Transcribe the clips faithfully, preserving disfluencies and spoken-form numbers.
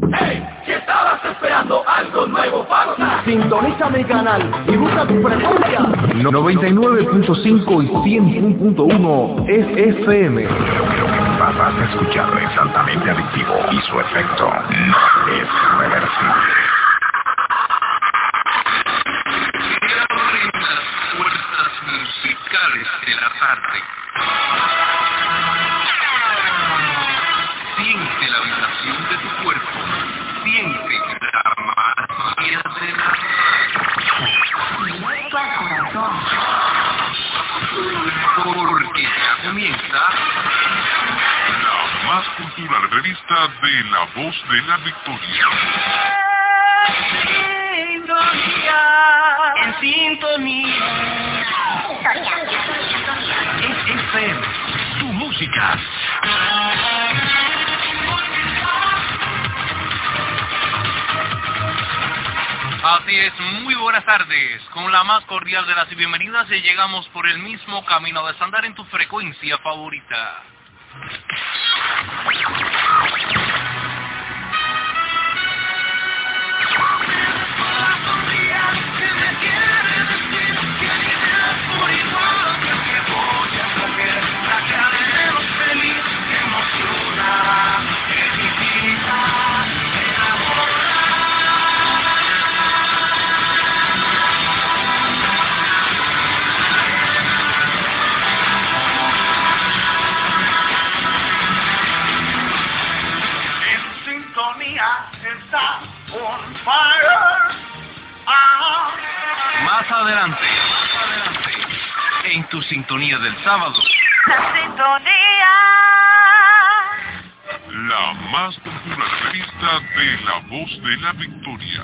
Hey, si estabas esperando algo nuevo para gozar, sintoniza mi canal y busca tu frecuencia. noventa y nueve punto cinco y cien punto uno F M. Vas a escucharlo exactamente adictivo y su efecto no es reversible. Las fuerzas musicales de la tarde. Siente la vibración de tu cuerpo. Siente la magia de la Directo al corazón. Porque ya comienza La más cultural revista de La Voz de la Victoria. En sintonía. F M, tu música. Así es, muy buenas tardes. Con la más cordial de las bienvenidas y llegamos por el mismo camino de andar en tu frecuencia favorita. Más adelante, más adelante, en tu sintonía del sábado. La sintonía. La más cultural revista de La Voz de la Victoria.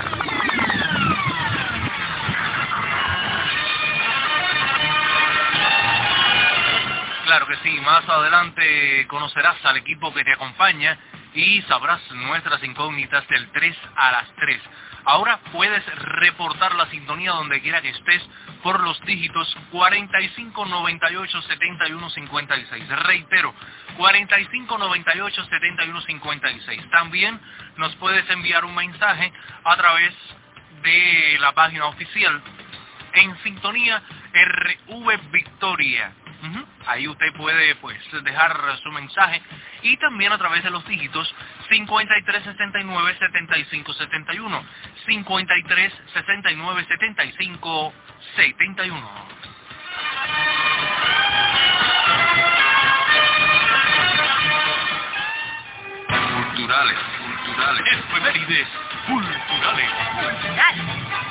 Claro que sí, más adelante conocerás al equipo que te acompaña y sabrás nuestras incógnitas del tres a las tres. Ahora puedes reportar la sintonía donde quiera que estés por los dígitos cuarenta y cinco noventa y ocho setenta y uno cincuenta y seis. Reitero, cuarenta y cinco noventa y ocho setenta y uno cincuenta y seis. También nos puedes enviar un mensaje a través de la página oficial en sintonía R V Victoria. Uh-huh. Ahí usted puede pues dejar su mensaje y también a través de los dígitos cincuenta y tres sesenta y nueve setenta y cinco setenta y uno, cincuenta y tres sesenta y nueve setenta y cinco setenta y uno. Culturales, culturales, efemérides, culturales, culturales.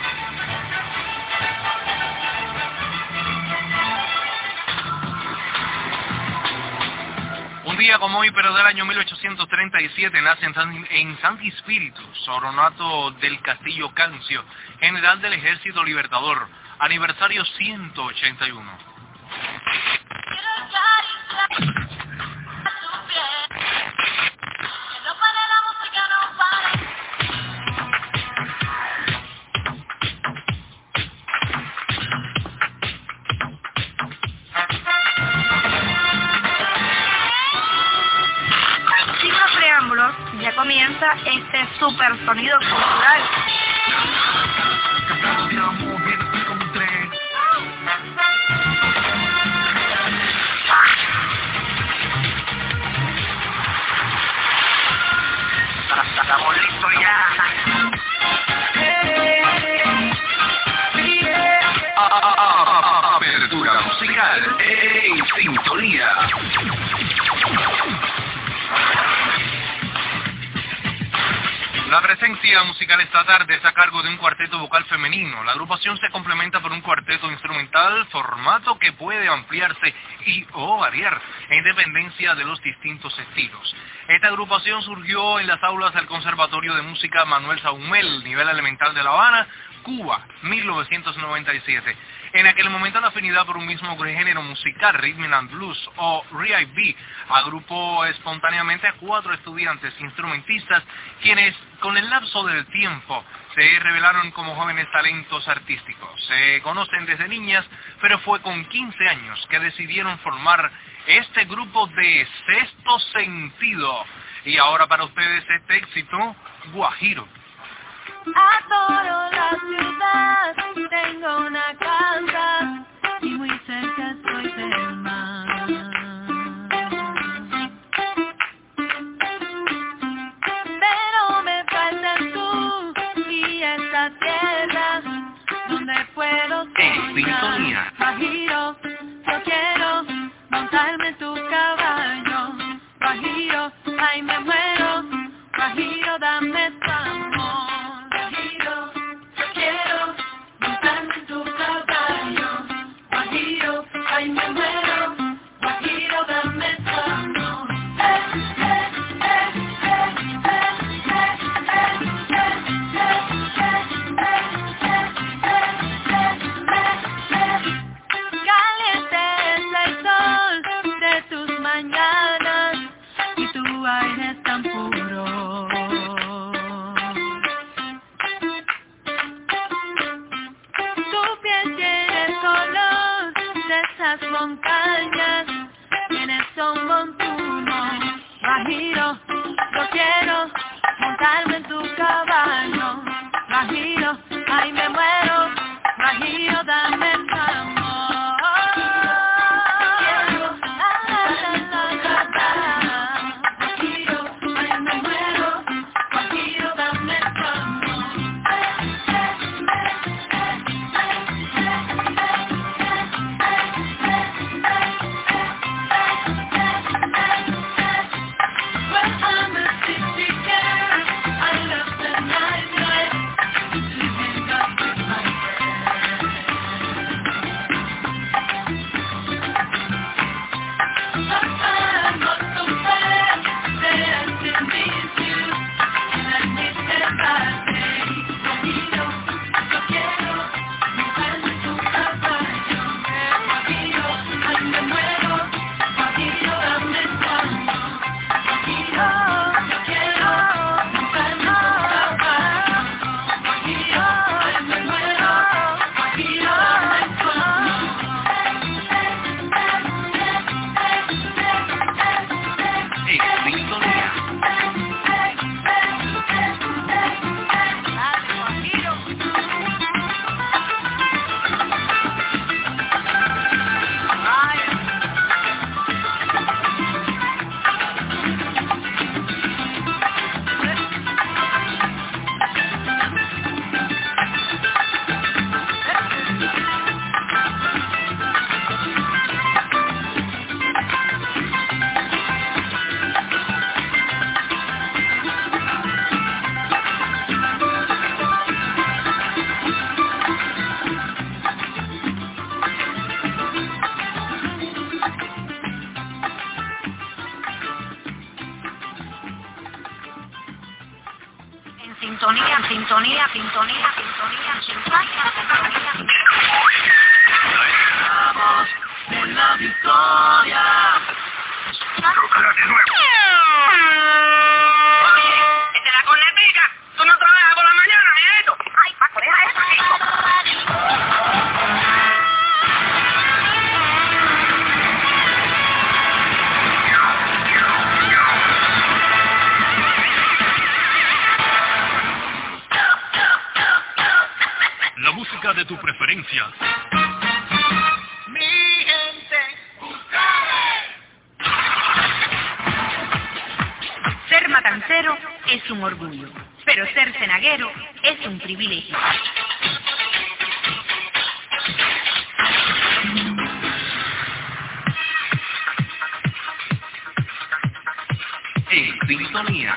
Un día como hoy, pero del año mil ochocientos treinta y siete, nace en San, en Santi Spíritu, Soronato del Castillo Cancio, general del Ejército Libertador, aniversario ciento ochenta y uno. Ya comienza este super sonido cultural. Estamos listos ya. Apertura musical en sintonía. La presencia musical esta tarde es a cargo de un cuarteto vocal femenino. La agrupación se complementa por un cuarteto instrumental, formato que puede ampliarse y o variar en dependencia de los distintos estilos. Esta agrupación surgió en las aulas del Conservatorio de Música Manuel Saumel, nivel elemental de La Habana, Cuba, mil novecientos noventa y siete. En aquel momento la afinidad por un mismo género musical, Rhythm and Blues o R I B, agrupó espontáneamente a cuatro estudiantes instrumentistas quienes con el lapso del tiempo se revelaron como jóvenes talentos artísticos. Se conocen desde niñas, pero fue con quince años que decidieron formar este grupo de Sexto Sentido. Y ahora para ustedes este éxito, Guajiro. Adoro la ciudad, tengo una casa y muy cerca estoy del mar. Pero me faltas tú y esta tierra donde puedo soñar. Guajiro, yo quiero montarme en tu caballo. Guajiro, ay me muero. Guajiro, dame tu amor. Guajiro, yo quiero montarme en tu caballo. Guajiro, ay me muero. Guajiro, dame tu amor. Caliente es el sol de tus mañanas y tu aire es tan puro. Tu piel tiene color de esas montañas, tienes un montuno. Guajiro, yo quiero montarme en tu caballo. Guajiro, ay me muero. Guajiro, dame tu amor. Sintonía, sintonía, sintonía, sintonía, sintonía, sintonía. Estamos en la victoria. Tócala de nuevo. Oye, esta es la cornetica. Tú no trabajas por la mañana, mijito. Ay, Paco, deja eso, chico. La música de tu preferencia. Mi gente, Ser matancero es un orgullo, pero ser cenaguero es un privilegio. En sintonía.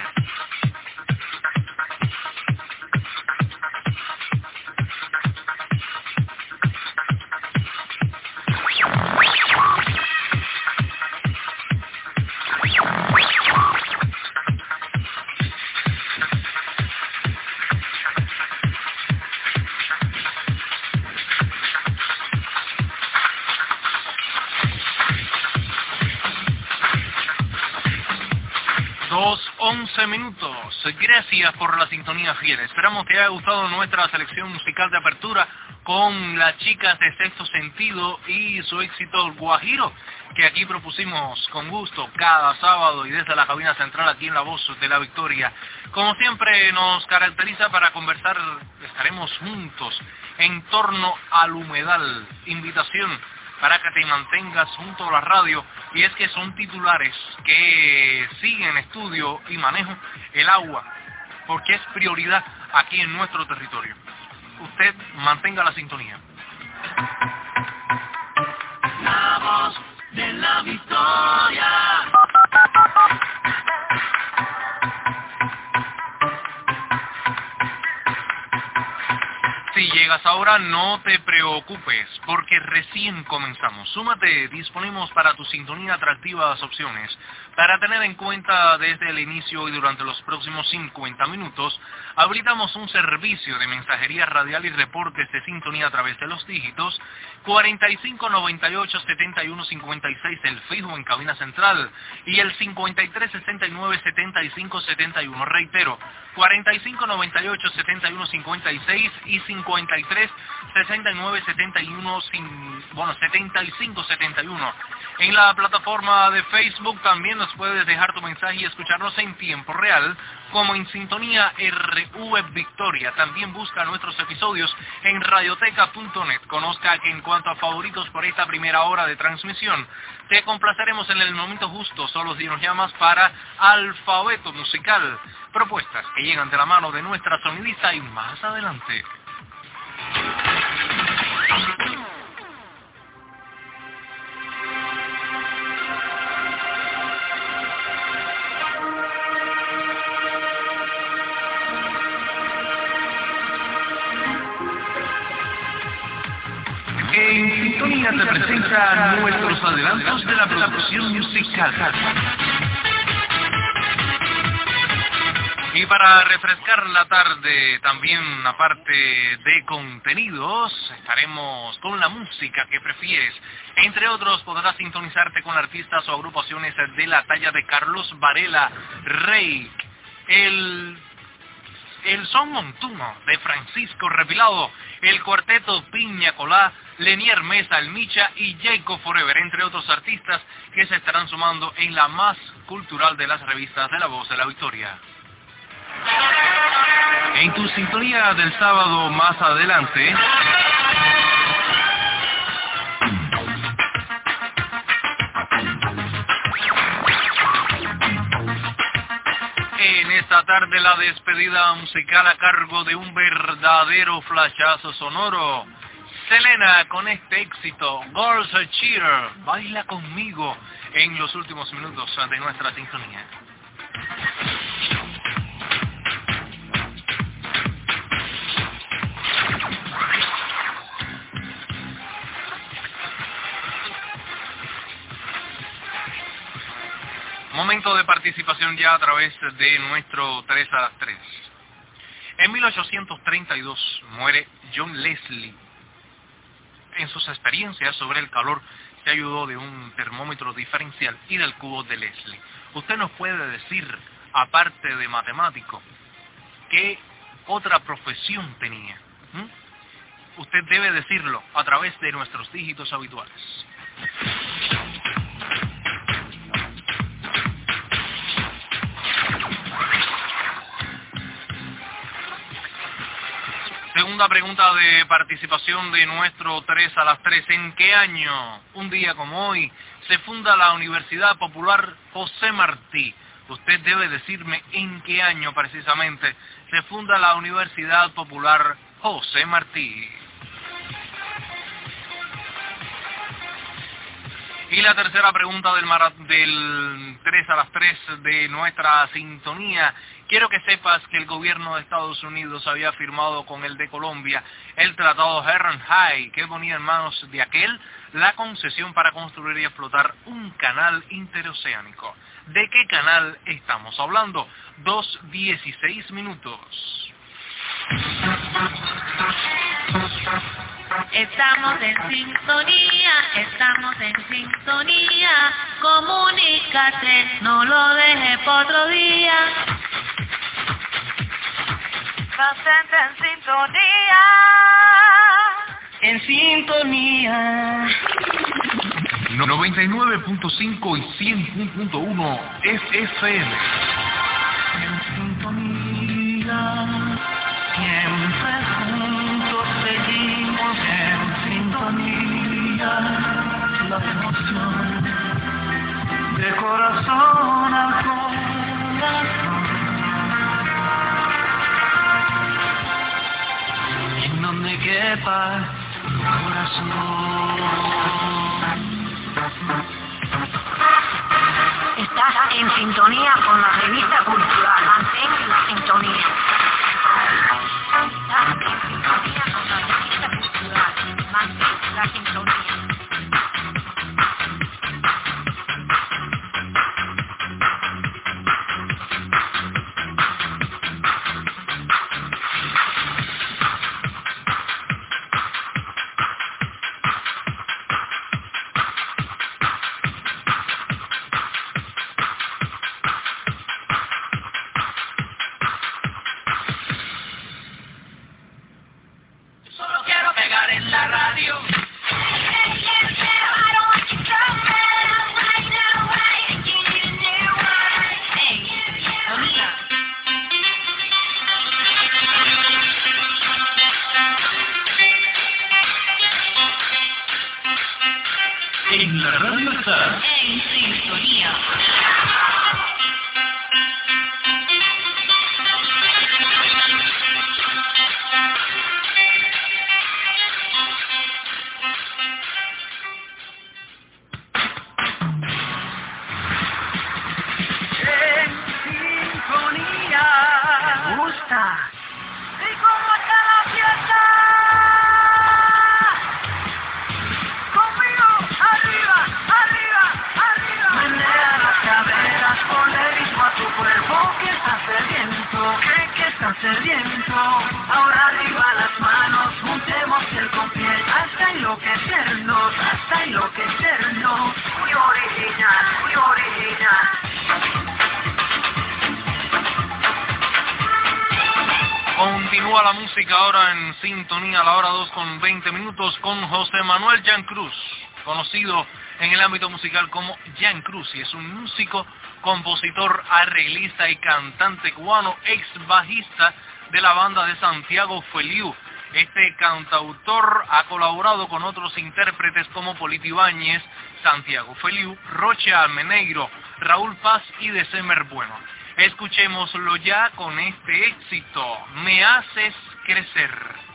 once minutos. Gracias por la sintonía fiel. Esperamos que haya gustado nuestra selección musical de apertura con las chicas de Sexto Sentido y su éxito Guajiro, que aquí propusimos con gusto cada sábado y desde la cabina central aquí en La Voz de la Victoria. Como siempre nos caracteriza para conversar, estaremos juntos en torno al humedal. Invitación para que te mantengas junto a la radio, y es que son titulares que siguen estudio y manejo el agua, porque es prioridad aquí en nuestro territorio. Usted mantenga la sintonía. La Voz de la Victoria. Si llegas ahora, no te preocupes, porque recién comenzamos. Súmate, disponemos para tu sintonía atractivas opciones. Para tener en cuenta desde el inicio y durante los próximos cincuenta minutos, habilitamos un servicio de mensajería radial y reportes de sintonía a través de los dígitos cuarenta y cinco noventa y ocho setenta y uno cincuenta y seis, el fijo en cabina central, y el cincuenta y tres sesenta y nueve setenta y cinco setenta y uno. Reitero, cuarenta y cinco noventa y ocho setenta y uno cincuenta y seis y cincuenta y tres sesenta y nueve setenta y uno, bueno, setenta y cinco setenta y uno. En la plataforma de Facebook también nos puedes dejar tu mensaje y escucharnos en tiempo real, como en Sintonía R V Victoria. También busca nuestros episodios en radioteca punto net. Conozca que en cuanto a favoritos por esta primera hora de transmisión, te complaceremos en el momento justo, solo si nos llamas para Alfabeto Musical. Propuestas que llegan de la mano de nuestra sonidista y más adelante. En Sintonía te presenta nuestros adelantos de la producción musical. Y para refrescar la tarde, también aparte de contenidos, estaremos con la música que prefieres. Entre otros, podrás sintonizarte con artistas o agrupaciones de la talla de Carlos Varela, Rey, el... el Son Montuno de Francisco Repilado, el cuarteto Piña Colá, Lenier Mesa, El Micha y Jacob Forever, entre otros artistas que se estarán sumando en la más cultural de las revistas de La Voz de la Victoria. En tu sintonía del sábado más adelante, en esta tarde la despedida musical a cargo de un verdadero flashazo sonoro. Selena con este éxito, Girls Cheer, baila conmigo en los últimos minutos de nuestra sintonía. Momento de participación ya a través de nuestro tres a las tres. En mil ochocientos treinta y dos muere John Leslie. En sus experiencias sobre el calor se ayudó de un termómetro diferencial y del cubo de Leslie. Usted nos puede decir, aparte de matemático, ¿qué otra profesión tenía? ¿Mm? Usted debe decirlo a través de nuestros dígitos habituales. Segunda pregunta de participación de nuestro tres a las tres. ¿En qué año, un día como hoy, se funda la Universidad Popular José Martí? Usted debe decirme en qué año precisamente se funda la Universidad Popular José Martí. Y la tercera pregunta del, mara, del tres a las tres de nuestra sintonía. Quiero que sepas que el gobierno de Estados Unidos había firmado con el de Colombia el tratado Herrenheim, que ponía en manos de aquel la concesión para construir y explotar un canal interoceánico. ¿De qué canal estamos hablando? Dos dieciséis minutos. Estamos en sintonía, estamos en sintonía. Comunícate, no lo dejes por otro día. Mantente en sintonía. en sintonía. noventa y nueve punto cinco y cien punto uno F M. En sintonía, siempre juntos seguimos en sintonía. La emoción de corazón al corazón. En donde quepa tu corazón. Estás en sintonía con la revista cultural. Mantén la sintonía. Estás en sintonía con la revista cultural. Mantén la sintonía. En la radio está En sintonía. Me gusta. ¿Y cómo está la fiesta? Conmigo, arriba, arriba, arriba. Menea las caderas, ponle ritmo a tu cuerpo que está sediento, que, que está sediento. Ahora arriba las manos, juntemos el con piel hasta enloquecernos, hasta enloquecernos. Muy original, muy original. Continúa la música ahora en sintonía a la hora dos con veinte minutos con José Manuel Jan Cruz, conocido en el ámbito musical como Jan Cruz, y es un músico, compositor, arreglista y cantante cubano, ex bajista de la banda de Santiago Feliu. Este cantautor ha colaborado con otros intérpretes como Polito Ibáñez, Santiago Feliu, Roche Almenegro, Raúl Paz y December Bueno. Escuchémoslo ya con este éxito, Me haces crecer.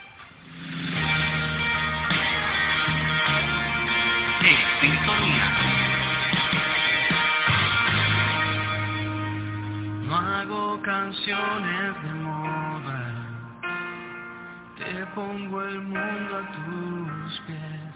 en sintonía. No hago canciones de moda, te pongo el mundo a tus pies.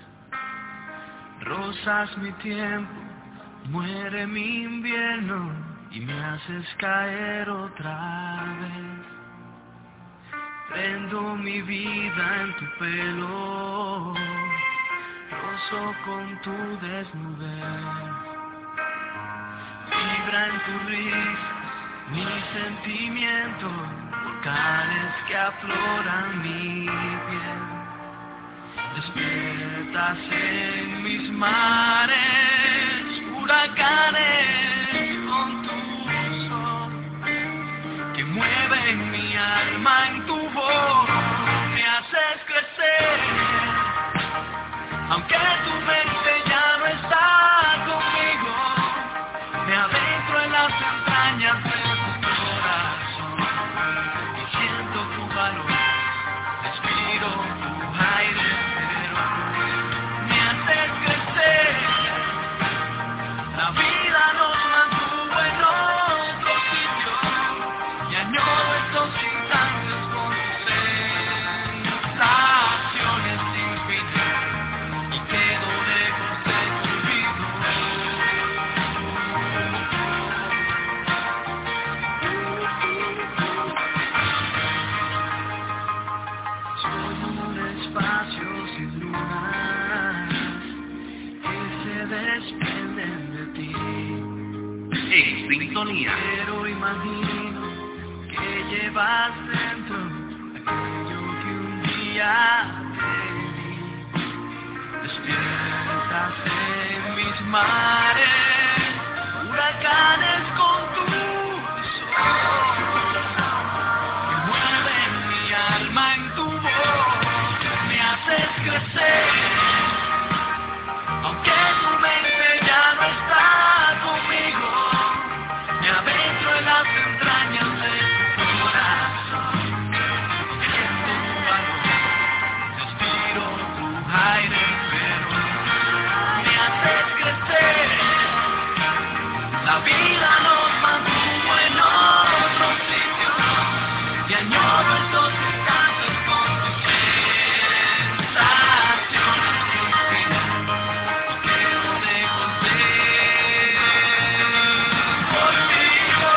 Rozas mi tiempo, muere mi invierno y me haces caer otra vez. Prendo mi vida en tu pelo, rozo con tu desnudez. Vibra en tu risa mi sentimiento, volcanes que afloran mi piel. Despiertas en mis mares, huracanes con tu sol, que mueven mi alma en tu voz, me haces crecer, aunque tu mente ya no está conmigo, me adentro en las entrañas de tu corazón, y siento tu valor, respiro tu aire. La vida nos mantuvo en otro sitio y añoro estos instantes con tus sensaciones sin fin y quedo lejos de tu olvido. Soy un espacio sin luna que se desprende en sintonía. Pero imagino que llevas dentro aquello que un día te di. despiertas en mis mares, huracanes con tus ojos, que mueven mi alma en tu voz, me haces crecer, aunque tu mente ya no está conmigo, me adentro en las entrañas de tu corazón, siento tu calor, respiro tu aire, pero me haces crecer, la vida nos mantuvo en otro sitio, y añoro estos instantes con tus sensaciones, no quiero dejar ser contigo.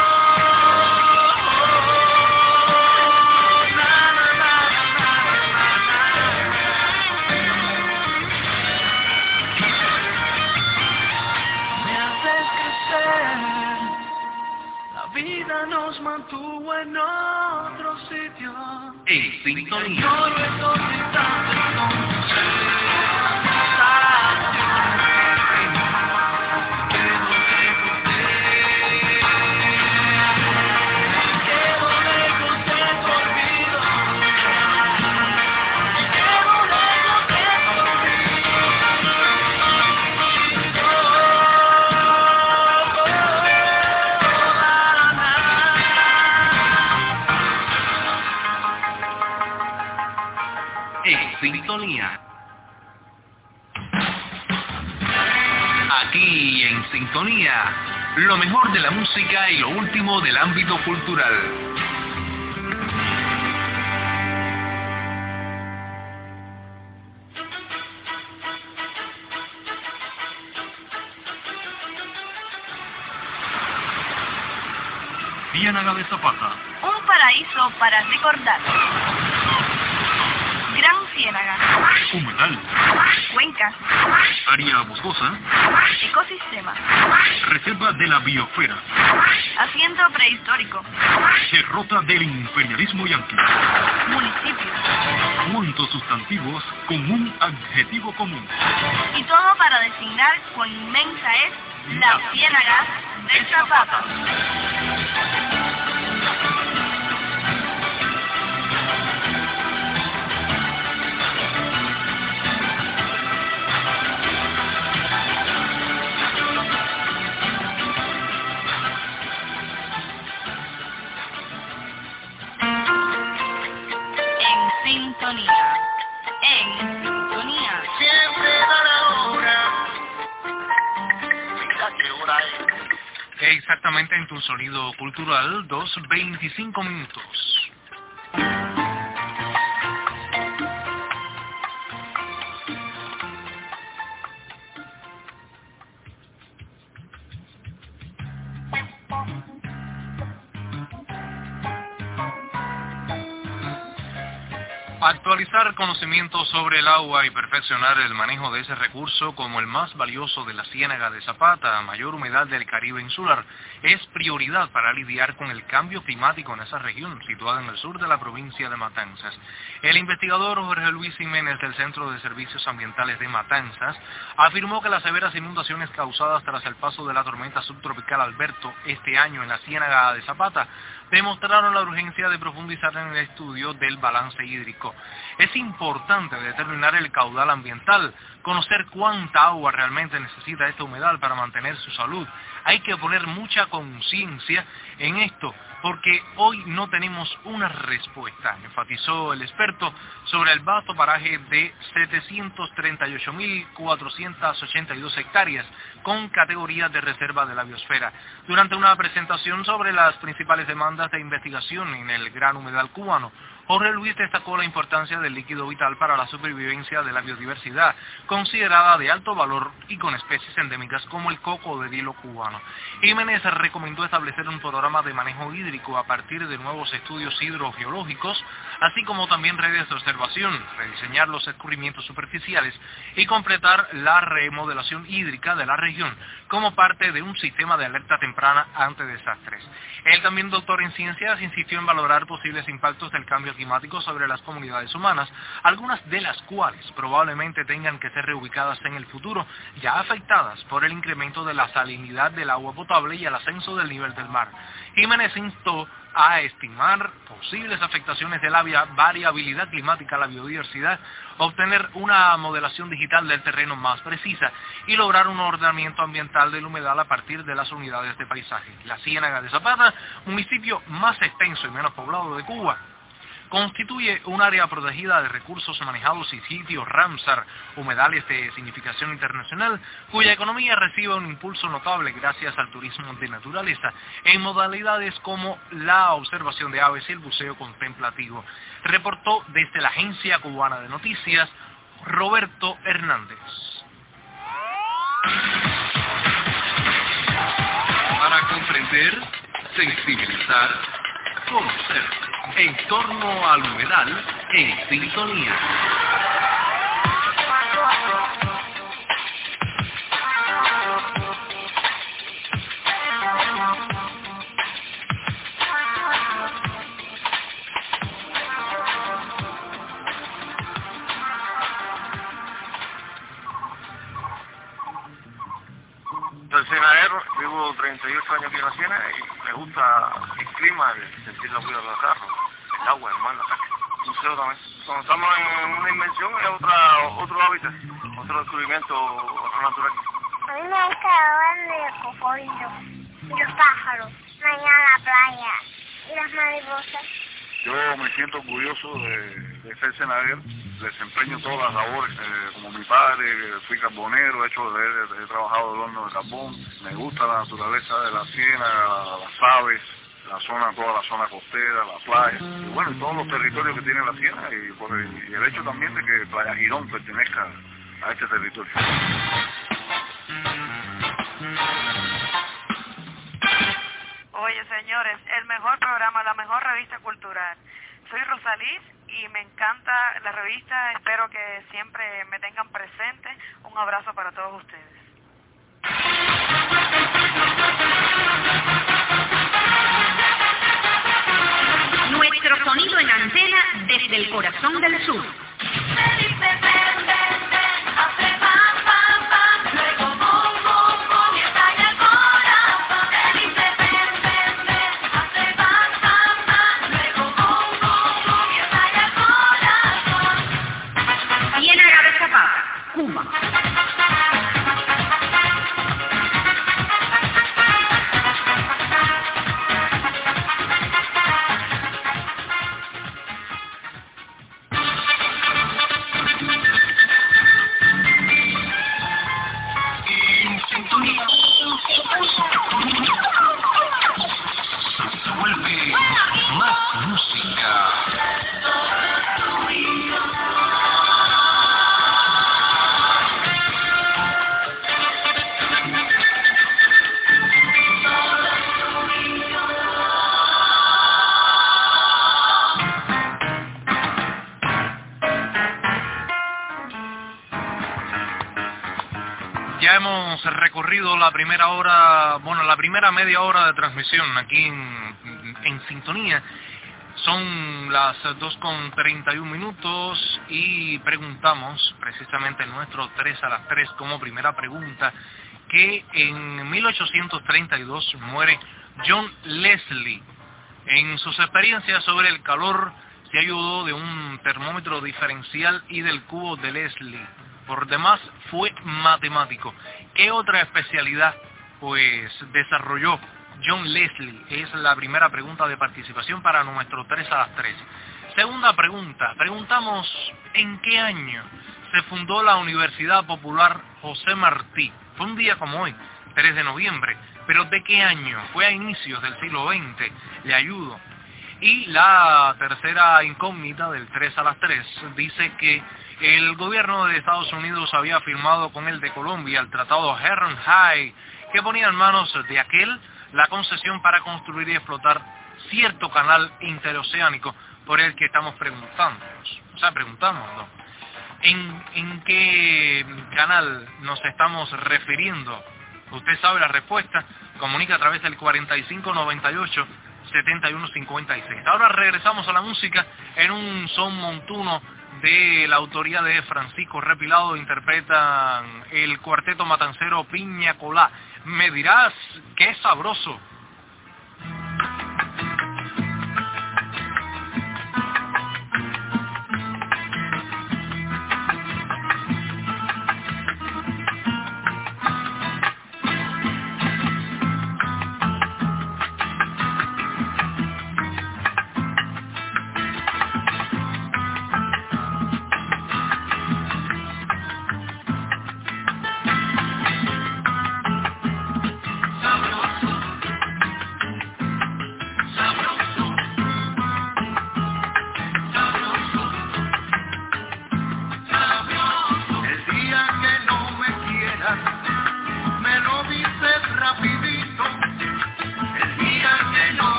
Na, na, na, na, na, na. Me haces crecer, la vida nos mantuvo en otro sitio. En sintonía. Yo estos instantes con tus sensaciones. Quedo lejos de, quedo lejos de tu olvido. Quedo lejos de tu En sintonía. Aquí en sintonía, lo mejor de la música y lo último del ámbito cultural. Ciénaga de Zapata. Un paraíso para recordar. Gran Ciénaga. Humedal. Cuenca. Área boscosa. Ecosistema. Reserva de la biosfera. Asiento prehistórico. Derrota del imperialismo yanqui. Municipio. Juntos sustantivos con un adjetivo común. Y todo para designar cuán inmensa es la Ciénaga de Zapata. En sintonía. En sintonía. Siempre da la hora. Mira qué hora es. Exactamente en tu sonido cultural, dos veinticinco minutos. Actualizar conocimientos sobre el agua y perfeccionar el manejo de ese recurso como el más valioso de la Ciénaga de Zapata, mayor humedad del Caribe insular, es prioridad para lidiar con el cambio climático en esa región, situada en el sur de la provincia de Matanzas. El investigador Jorge Luis Jiménez del Centro de Servicios Ambientales de Matanzas afirmó que las severas inundaciones causadas tras el paso de la tormenta subtropical Alberto este año en la Ciénaga de Zapata demostraron la urgencia de profundizar en el estudio del balance hídrico. Es importante determinar el caudal ambiental, conocer cuánta agua realmente necesita esta humedal para mantener su salud. Hay que poner mucha conciencia en esto, porque hoy no tenemos una respuesta, enfatizó el experto sobre el vasto paraje de setecientas treinta y ocho mil cuatrocientas ochenta y dos hectáreas con categoría de reserva de la biosfera. Durante una presentación sobre las principales demandas de investigación en el gran humedal cubano, Jorge Luis destacó la importancia del líquido vital para la supervivencia de la biodiversidad, considerada de alto valor y con especies endémicas como el cocodrilo cubano. Jiménez recomendó establecer un programa de manejo hídrico a partir de nuevos estudios hidrogeológicos, así como también redes de observación, rediseñar los escurrimientos superficiales y completar la remodelación hídrica de la región como parte de un sistema de alerta temprana ante desastres. El también doctor en ciencias insistió en valorar posibles impactos del cambio climático sobre las comunidades humanas, algunas de las cuales probablemente tengan que ser reubicadas en el futuro, ya afectadas por el incremento de la salinidad del agua potable y el ascenso del nivel del mar. Jiménez instó a estimar posibles afectaciones de la variabilidad climática a la biodiversidad, obtener una modelación digital del terreno más precisa y lograr un ordenamiento ambiental de la humedad a partir de las unidades de paisaje. La Ciénaga de Zapata, municipio más extenso y menos poblado de Cuba, constituye un área protegida de recursos manejados y sitios Ramsar, humedales de significación internacional, cuya economía recibe un impulso notable gracias al turismo de naturaleza, en modalidades como la observación de aves y el buceo contemplativo. Reportó desde la Agencia Cubana de Noticias, Roberto Hernández. Para comprender, sensibilizar, conocer. En torno al humedal, en sintonía. Soy cenadero, vivo treinta y ocho años aquí en la Siena y me gusta el clima, el sentir la vida de los carros, el agua, el mar, la pesca. Museo también. Cuando estamos en una invención es otra, otro hábitat, otro descubrimiento, otro natural. A mí me gusta hablar de los cocodrilos y los pájaros, mañana a la playa y las mariposas. Yo me siento orgulloso de, de ser cenadero, desempeño todas las labores, eh, como mi padre, fui carbonero, he, hecho, he, he trabajado de horno de carbón, me gusta la naturaleza de la Siena, las aves, la zona, toda la zona costera, la playa, y bueno, y todos los territorios que tiene la Siena, y, por el, y el hecho también de que Playa Girón pertenezca a este territorio. Oye, señores, el mejor programa, la mejor revista cultural. Soy Rosalís y me encanta la revista, espero que siempre me tengan presente. Un abrazo para todos ustedes. Nuestro sonido en antena desde el corazón del sur. Ya hemos recorrido la primera hora, bueno, la primera media hora de transmisión aquí en, en sintonía. Son las dos con treinta y un minutos y preguntamos precisamente en nuestro tres a las tres como primera pregunta que en mil ochocientos treinta y dos muere John Leslie. En sus experiencias sobre el calor se ayudó de un termómetro diferencial y del cubo de Leslie. Por demás fue matemático. ¿Qué otra especialidad pues desarrolló John Leslie? Es la primera pregunta de participación para nuestro tres a las tres. Segunda pregunta, preguntamos ¿en qué año se fundó la Universidad Popular José Martí? Fue un día como hoy, tres de noviembre, pero ¿de qué año? Fue a inicios del siglo veinte, le ayudo. Y la tercera incógnita del tres a las tres dice que el gobierno de Estados Unidos había firmado con el de Colombia el tratado Heron High, que ponía en manos de aquel la concesión para construir y explotar cierto canal interoceánico por el que estamos preguntándonos. O sea, preguntándonos, ¿en, en qué canal nos estamos refiriendo? Usted sabe la respuesta, comunica a través del cuarenta y cinco noventa y ocho setenta y uno cincuenta y seis. Ahora regresamos a la música en un son montuno de la autoría de Francisco Repilado. Interpretan el cuarteto matancero Piña Colá. Me dirás qué sabroso.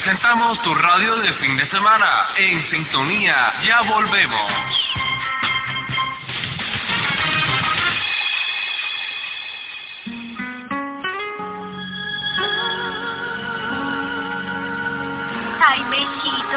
Presentamos tu radio de fin de semana. En sintonía, ya volvemos. Ay, Mechito.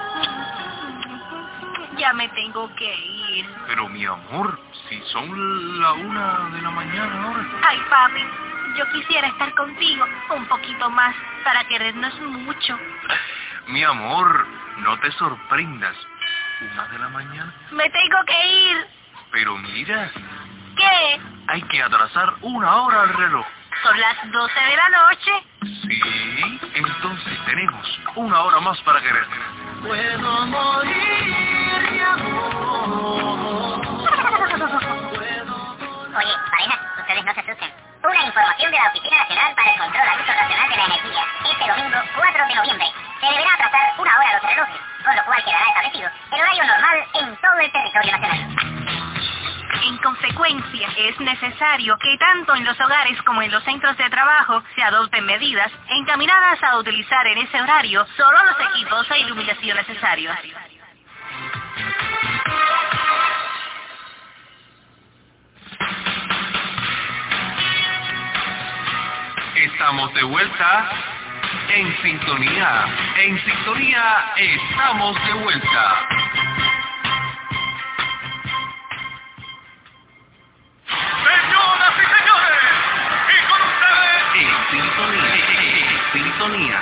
Ya me tengo que ir. Pero mi amor, si son la una de la mañana ahora. Ay, papi, yo quisiera estar contigo un poquito más para querernos mucho. Mi amor, no te sorprendas. ¿Una de la mañana? Me tengo que ir. Pero mira, ¿Qué? hay que atrasar una hora al reloj. Son las doce de la noche. Sí, entonces tenemos una hora más para quererte. Puedo morir de amor. Oye, pareja, ustedes no se asusten. Una información de la Oficina Nacional para el Control al Uso Racional de la Energía. Este domingo, cuatro de noviembre, se deberá atrasar una hora los relojes, con lo cual quedará establecido el horario normal en todo el territorio nacional. En consecuencia, es necesario que tanto en los hogares como en los centros de trabajo se adopten medidas encaminadas a utilizar en ese horario solo los equipos e iluminación necesarios. Estamos de vuelta en sintonía. En sintonía estamos de vuelta. Señoras y señores, y con ustedes, En sintonía. En sintonía.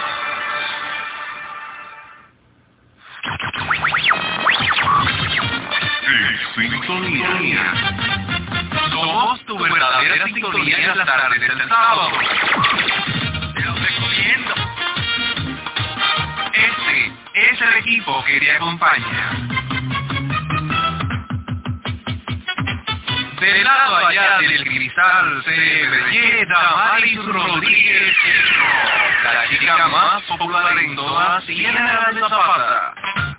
En sintonía. Somos tu verdadera sintonía en las tardes del sábado. Te lo recomiendo. Este es el equipo que te acompaña. Del lado allá del cristal se ve Damaris Rodríguez, la chica más popular en todas y en la Zapata.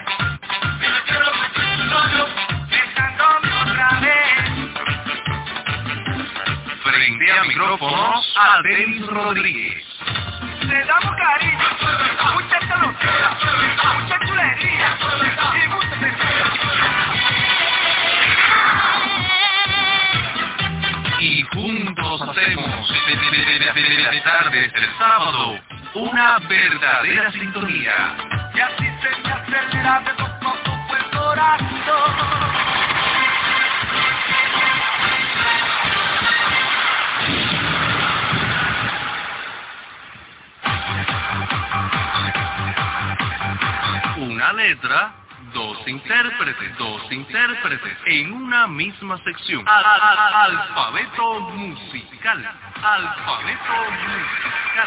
Frente a micrófonos, Adelis Rodríguez. Le damos cariño, mucha tecnología, mucha chulería y mucha sencilla. Y juntos hacemos desde las tardes del sábado una verdadera sintonía. Y así se me acelera de poco a poco el corazón. Una letra, dos intérpretes, dos intérpretes en una misma sección. Al, al, al, alfabeto musical. Alfabeto musical.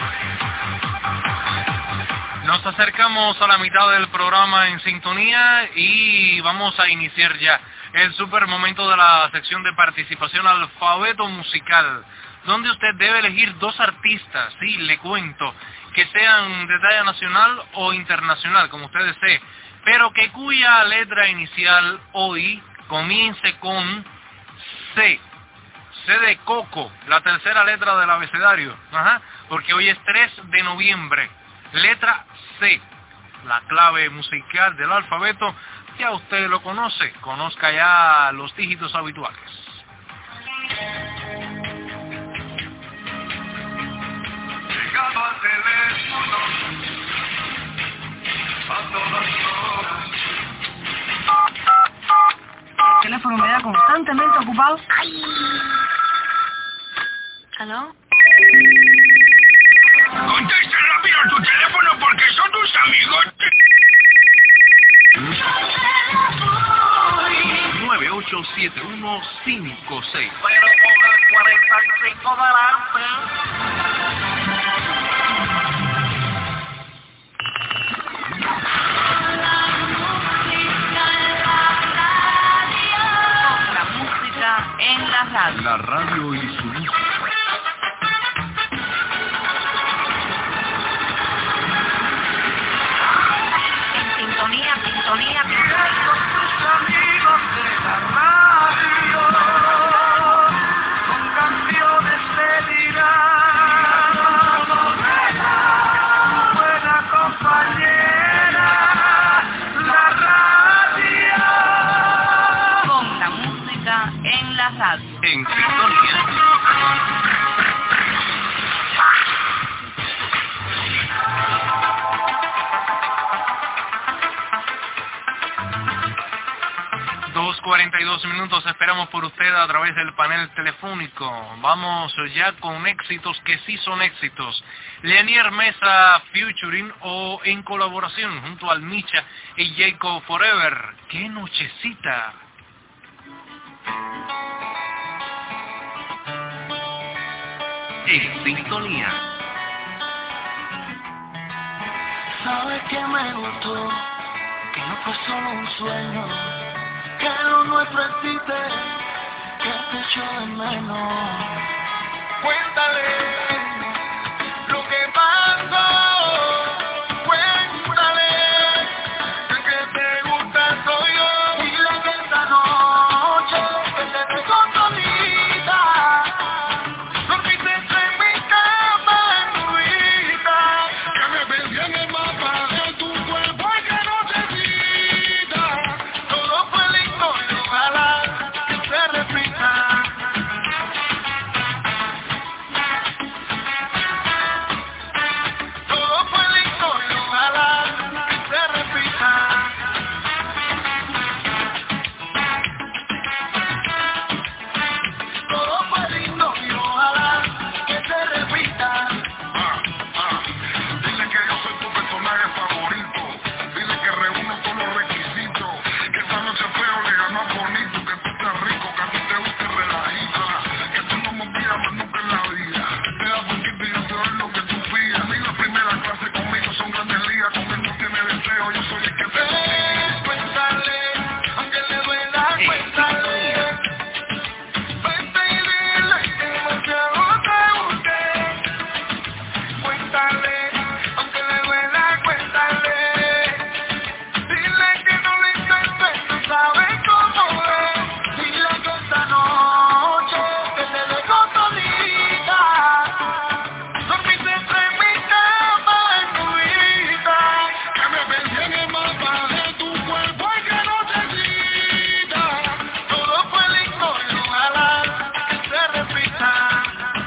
Nos acercamos a la mitad del programa en sintonía y vamos a iniciar ya el super momento de la sección de participación alfabeto musical, donde usted debe elegir dos artistas, sí, le cuento, que sean de talla nacional o internacional, como usted desee, pero que cuya letra inicial hoy comience con C. C de coco, la tercera letra del abecedario, ajá, porque hoy es tres de noviembre. Letra C, la clave musical del alfabeto, ya usted lo conoce, conozca ya los dígitos habituales. llegado al teléfono, a todas horas. El teléfono me da constantemente ocupado. ¿Aló? Contesta rápido tu teléfono porque son tus amigos. nueve ocho siete uno cinco seis. Pero con el cuarenta y cinco delante. La música en la radio. La radio y su música. En sintonía, sintonía, Con sintonía. tus amigos de la radio, con canciones te dirán, buena en sintonía. dos cuarenta y dos minutos, esperamos por usted a través del panel telefónico. Vamos ya con éxitos que sí son éxitos. Lenier Mesa featuring o en colaboración junto al Micha y Jacob Forever. ¡Qué nochecita! En sintonía. Sabes que me gustó, que no fue solo un sueño, que lo nuestro existe, que te echo de menos. Cuéntale lo que pasó, cuéntale que el que te gusta soy yo. Dile que esta noche que te dejo solita, dormiste entre mi cama en tu vida, que me perdí en el mapa de tu cuerpo y que no te quita. Todo fue lindo y ojalá que se repita. Todo fue lindo y ojalá que se repita. Todo fue lindo y ojalá que se repita. Ah, ah. Dile que yo soy tu personaje favorito. Dile que reúno todos los requisitos. Que esta noche feo le ganó a bonito. Que tú estás rico, que a ti te guste relajita. Que tú no me pidas más nunca en la vida. Te da poquito y yo te doy lo que tú pidas. Ni la primera clase conmigo son grandes ligas. Con él no tiene deseo, yo soy el que te Eh, cuéntale, aunque le duela, cuéntale. Vete y dile que demasiado te busqué. Cuéntale, aunque le duela, cuéntale. Dile que no lo intentes, tú sabes cómo es. Dile que esta noche que te dejo solita, dormiste entre mi cama en tu vida, que me perdí en el mapa de tu cuerpo y que no te quita. todo fue lindo y ojalá que se repita.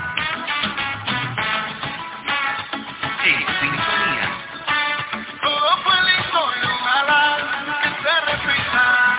En sintonía. Todo fue lindo y ojalá que se repita.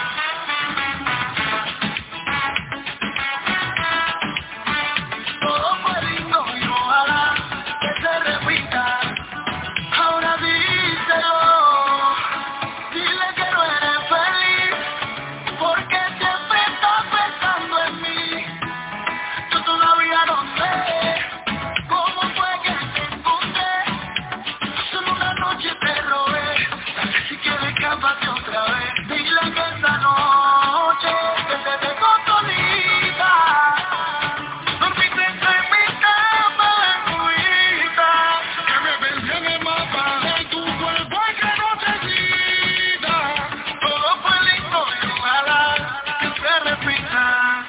Todo fue lindo y ojalá que se repita. Ahora díselo, dile que no eres feliz, porque siempre estás pensando en mí. Yo todavía no sé cómo fue que te encontré. Solo una noche te robé, si quieres escápate otra vez. Dile que esta noche que te dejo solita, dormiste entre mi cama en tu vida, Que me perdí en el mapa de tu cuerpo y que no te quita. todo fue lindo y ojalá que se repita.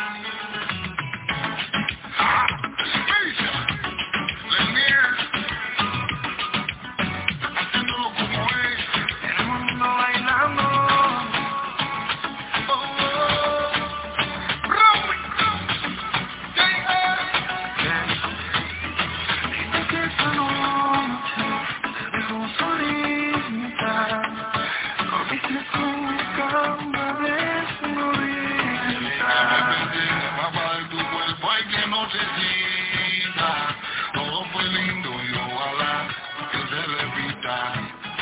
Ah, Misha, Lenier, haciéndolo como es. El mundo bailando. Oh, oh. Romy. Yeah, yeah. Dile que esta noche te dejo solita, dormiste en mi cama desnudita. Mapa de tu cuerpo hay que no te quita. Todo fue lindo y ojalá que se repita.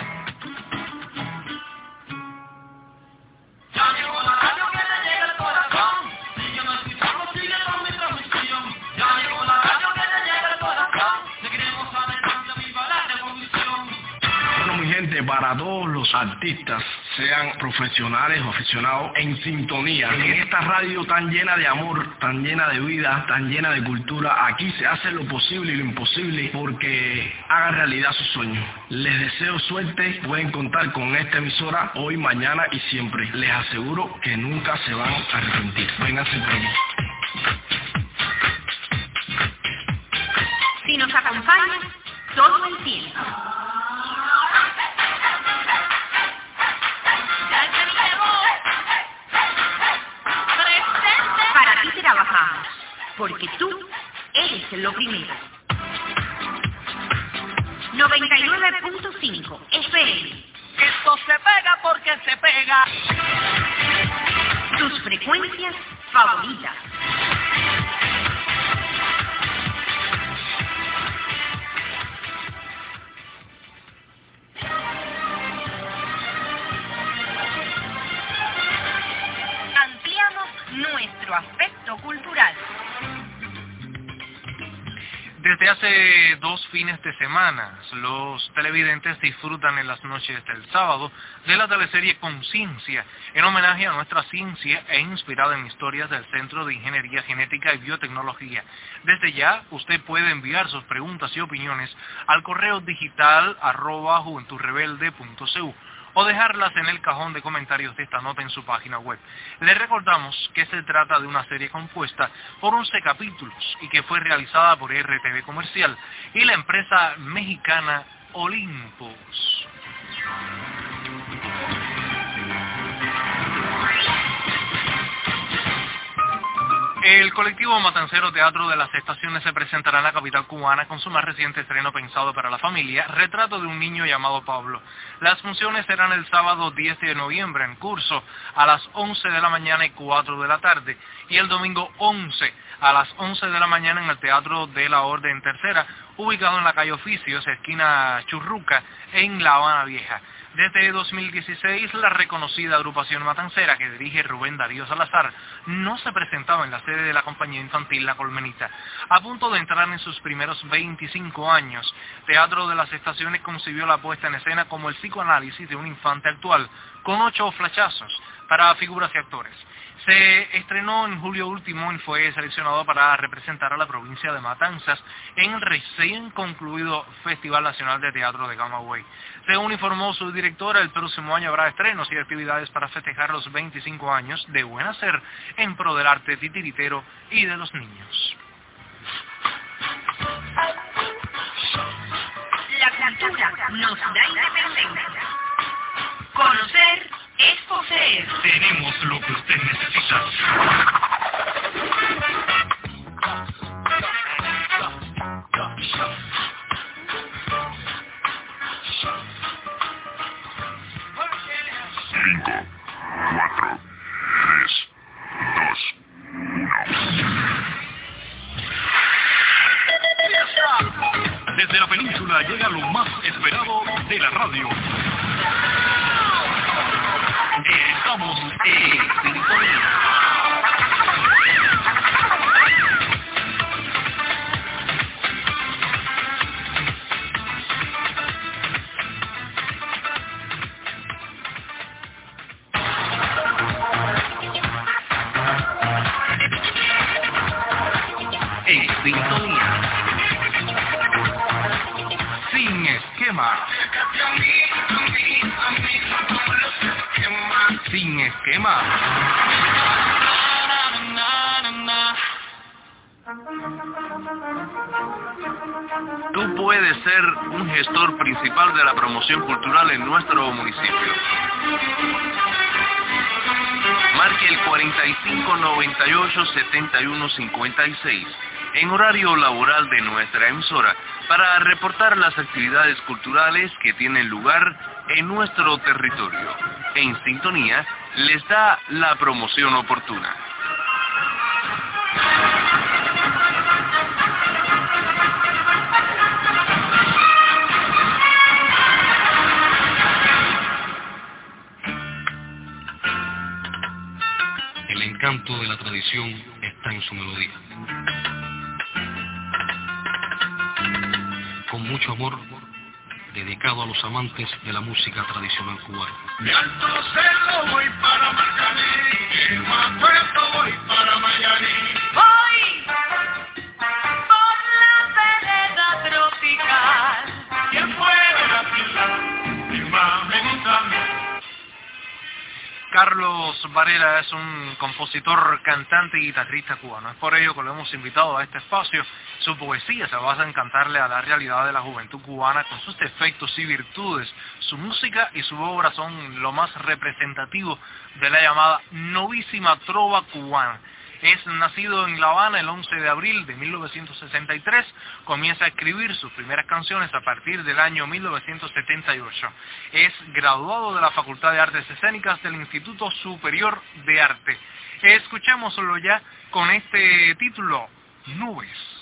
Ya llegó la radio que te llega al corazón. Síguenos escuchando, sigue con mi transmisión. Ya llegó la radio que te llega al corazón. Seguiremos adelante, viva la revolución. Bueno, mi gente, para todos los artistas, sean profesionales o aficionados, en sintonía. En esta radio tan llena de amor, tan llena de vida, tan llena de cultura, aquí se hace lo posible y lo imposible porque hagan realidad sus sueños. Les deseo suerte, pueden contar con esta emisora hoy, mañana y siempre. Les aseguro que nunca se van a arrepentir. Vénganse pronto. Si nos acompaña todo el tiempo. Para ti será trabajamos, porque tú eres lo primero. noventa y nueve punto cinco F M. Esto se pega porque se pega. Tus frecuencias favoritas. Ampliamos nuestro aspecto cultural. Desde hace dos fines de semana, los televidentes disfrutan en las noches del sábado de la teleserie Conciencia, en homenaje a nuestra ciencia e inspirada en historias del Centro de Ingeniería Genética y Biotecnología. Desde ya, usted puede enviar sus preguntas y opiniones al correo digital arroba juventudrebelde punto c u o dejarlas en el cajón de comentarios de esta nota en su página web. Les recordamos que se trata de una serie compuesta por once capítulos y que fue realizada por R T V Comercial y la empresa mexicana Olympus. El colectivo Matancero Teatro de las Estaciones se presentará en la capital cubana con su más reciente estreno pensado para la familia, Retrato de un niño llamado Pablo. Las funciones serán el sábado diez de noviembre en curso a las once de la mañana y cuatro de la tarde y el domingo once a las once de la mañana en el Teatro de la Orden Tercera, ubicado en la calle Oficios, esquina Churruca, en La Habana Vieja. Desde dos mil dieciséis, la reconocida agrupación matancera que dirige Rubén Darío Salazar no se presentaba en la sede de la compañía infantil La Colmenita. A punto de entrar en sus primeros veinticinco años, Teatro de las Estaciones concibió la puesta en escena como el psicoanálisis de un infante actual, con ocho flachazos para figuras y actores. Se estrenó en julio último y fue seleccionado para representar a la provincia de Matanzas en el recién concluido Festival Nacional de Teatro de Camagüey. Según informó su directora, el próximo año habrá estrenos y actividades para festejar los veinticinco años de buen hacer en pro del arte titiritero y de los niños. La cultura nos da independencia. Conocer es poseer. Tenemos lo que usted necesita. Cinco, cuatro, tres, dos, uno. Desde la península llega lo más esperado de la radio. Estamos en sintonía. En sintonía. Sin esquema. Sin esquema. Tú puedes ser un gestor principal de la promoción cultural en nuestro municipio. Marque el cuarenta y cinco noventa y ocho setenta y uno cincuenta y seis en horario laboral de nuestra emisora para reportar las actividades culturales que tienen lugar en nuestro territorio. En sintonía les da la promoción oportuna. El encanto de la tradición está en su melodía. Con mucho amor, dedicado a los amantes de la música tradicional cubana. De Alto Cerro voy para Marcaní, de Macueto voy para Mayarí. Voy por la vereda tropical. ¿Quién puede la fila? Mi más me gusta a mí. Carlos Varela es un compositor, cantante y guitarrista cubano. Es por ello que lo hemos invitado a este espacio. Su poesía se basa en cantarle a la realidad de la juventud cubana con sus defectos y virtudes. Su música y su obra son lo más representativo de la llamada novísima trova cubana. Es nacido en La Habana el once de abril de mil novecientos sesenta y tres. Comienza a escribir sus primeras canciones a partir del año mil novecientos setenta y ocho. Es graduado de la Facultad de Artes Escénicas del Instituto Superior de Arte. Escuchémoslo ya con este título, Nubes.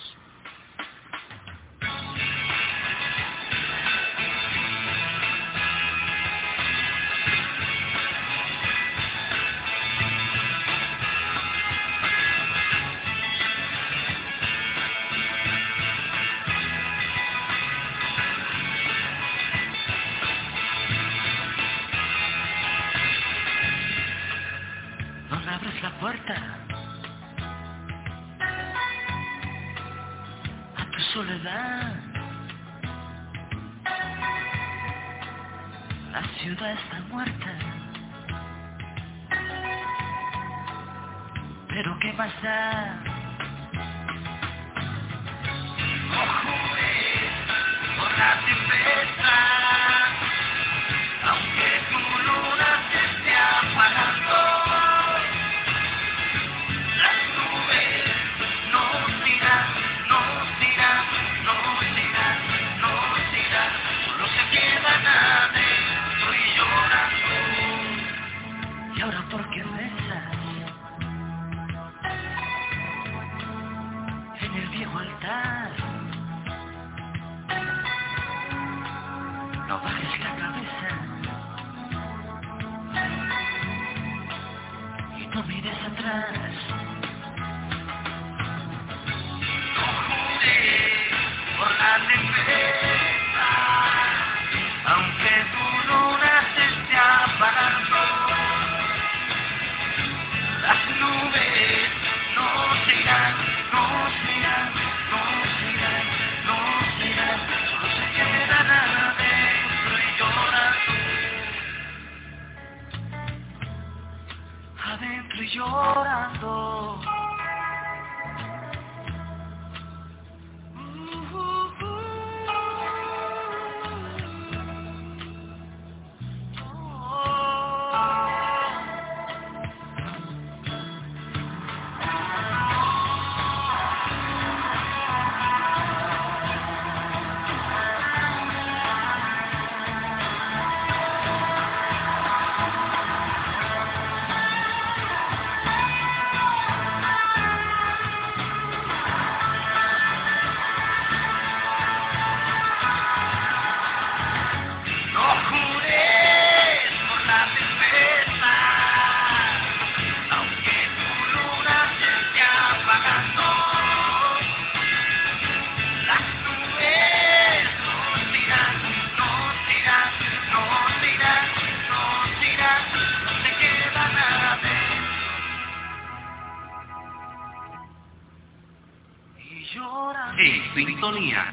La puerta a tu soledad. La ciudad está muerta, pero ¿qué pasa? No jures por la tempestad, aunque tu luna se esté apagando. ¿Y ahora por qué rezas en el viejo altar? No bajes la cabeza y no mires atrás. No jures por la tempestad, aunque tu luna se esté apagando. Las nubes no se irán, no se irán, no se irán, no se irán, solo se quedan adentro y llorando, adentro y llorando. En sintonía.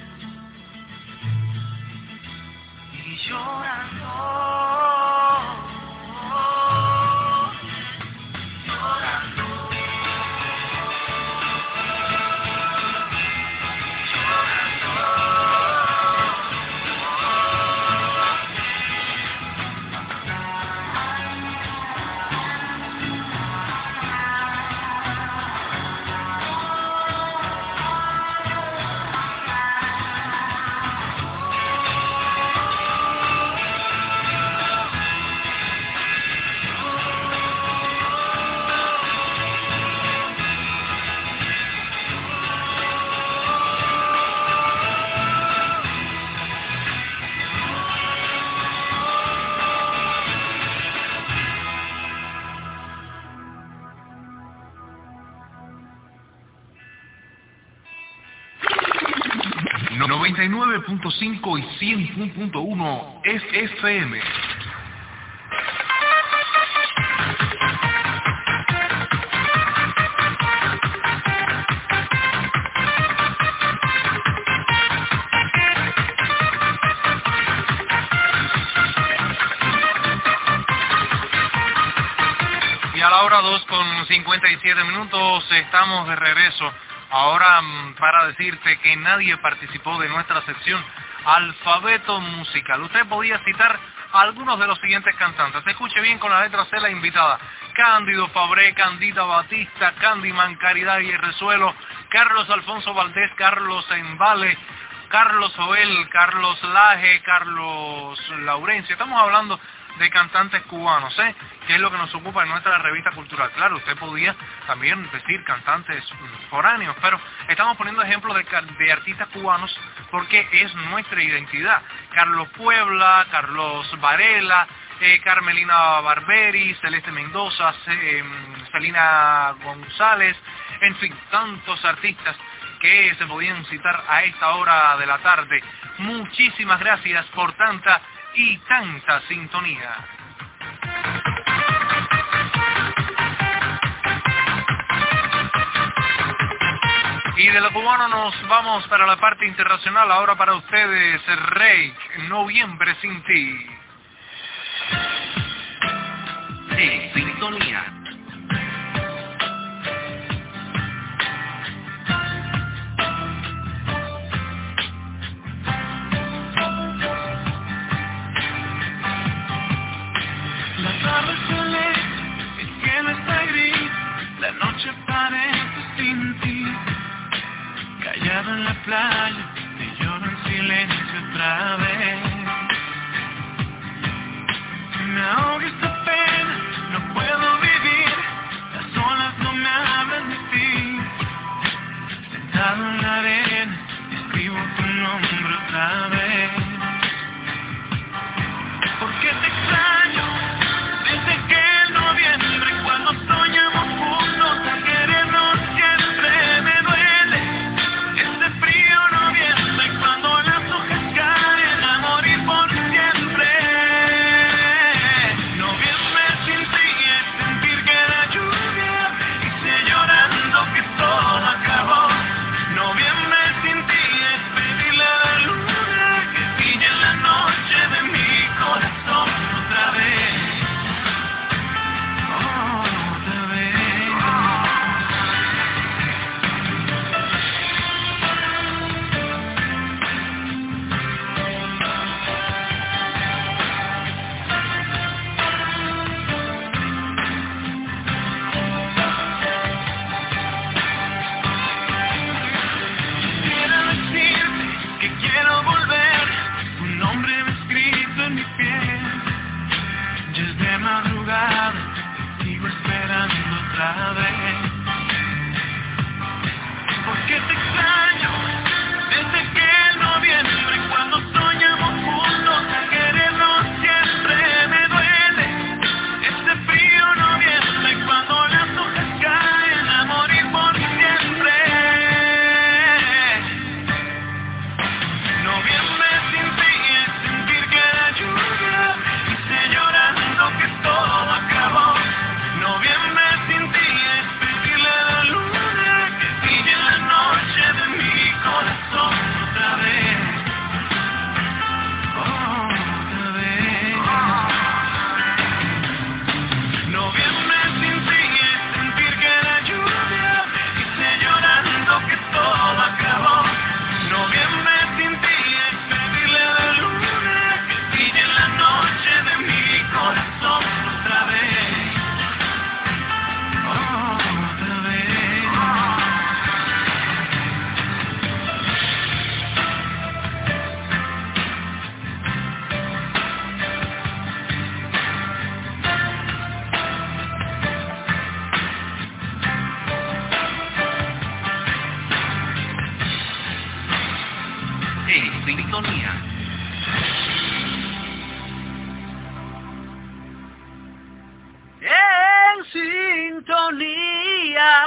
Y llorando, llorando, noventa y nueve punto cinco y cien punto uno F M. Y a la hora dos con cincuenta y siete minutos estamos de regreso. Ahora para decirte que nadie participó de nuestra sección Alfabeto Musical. Usted podía citar algunos de los siguientes cantantes. Escuche bien con la letra C la invitada: Cándido Fabré, Candida Batista, Candyman, Caridad y Resuelo, Carlos Alfonso Valdés, Carlos Embale, Carlos Joel, Carlos Laje, Carlos Laurencia. Estamos hablando de cantantes cubanos, ¿eh? Que es lo que nos ocupa en nuestra revista cultural. Claro, usted podía también decir cantantes foráneos, pero estamos poniendo ejemplos de, de artistas cubanos porque es nuestra identidad. Carlos Puebla, Carlos Varela, eh, Carmelina Barberi, Celeste Mendoza, eh, Celina González, en fin, tantos artistas que se podían citar a esta hora de la tarde. Muchísimas gracias por tanta y tanta sintonía. Y de lo cubano nos vamos para la parte internacional. Ahora para ustedes, Rey, Noviembre sin ti. En sintonía. La noche parece sin ti, callado en la playa, te lloro en silencio otra vez. Me ahoga esta pena, no puedo vivir, las olas no me hablan de ti. Sentado en la arena, escribo tu nombre otra vez. Porque te extraño, desde que en noviembre cuando soñamos juntos a querernos siempre me duele este frío noviembre cuando las hojas caen a morir por siempre. Noviembre sin ti es sentir que la lluvia y sé llorando que todo acabó. Noviembre sin ti es pedirle a la luna que brille en la noche de mi corazón otra vez. Sigo esperando otra vez. Porque te extraño desde que en noviembre cuando soñamos juntos a querernos siempre me duele este frío noviembre cuando las hojas caen a morir por siempre. Noviembre sin ti es sentir que la lluvia y sé llorando que todo acabó. Noviembre sin ti es pedirle a la luna que brille en la noche de mi corazón otra vez. Oh, otra vez. Noviembre sin ti es sentir que la lluvia y sé llorando que todo acabó. Noviembre sin ti es pedirle a la luna que brille en la noche de mi corazón otra vez. En sintonía. En sintonía.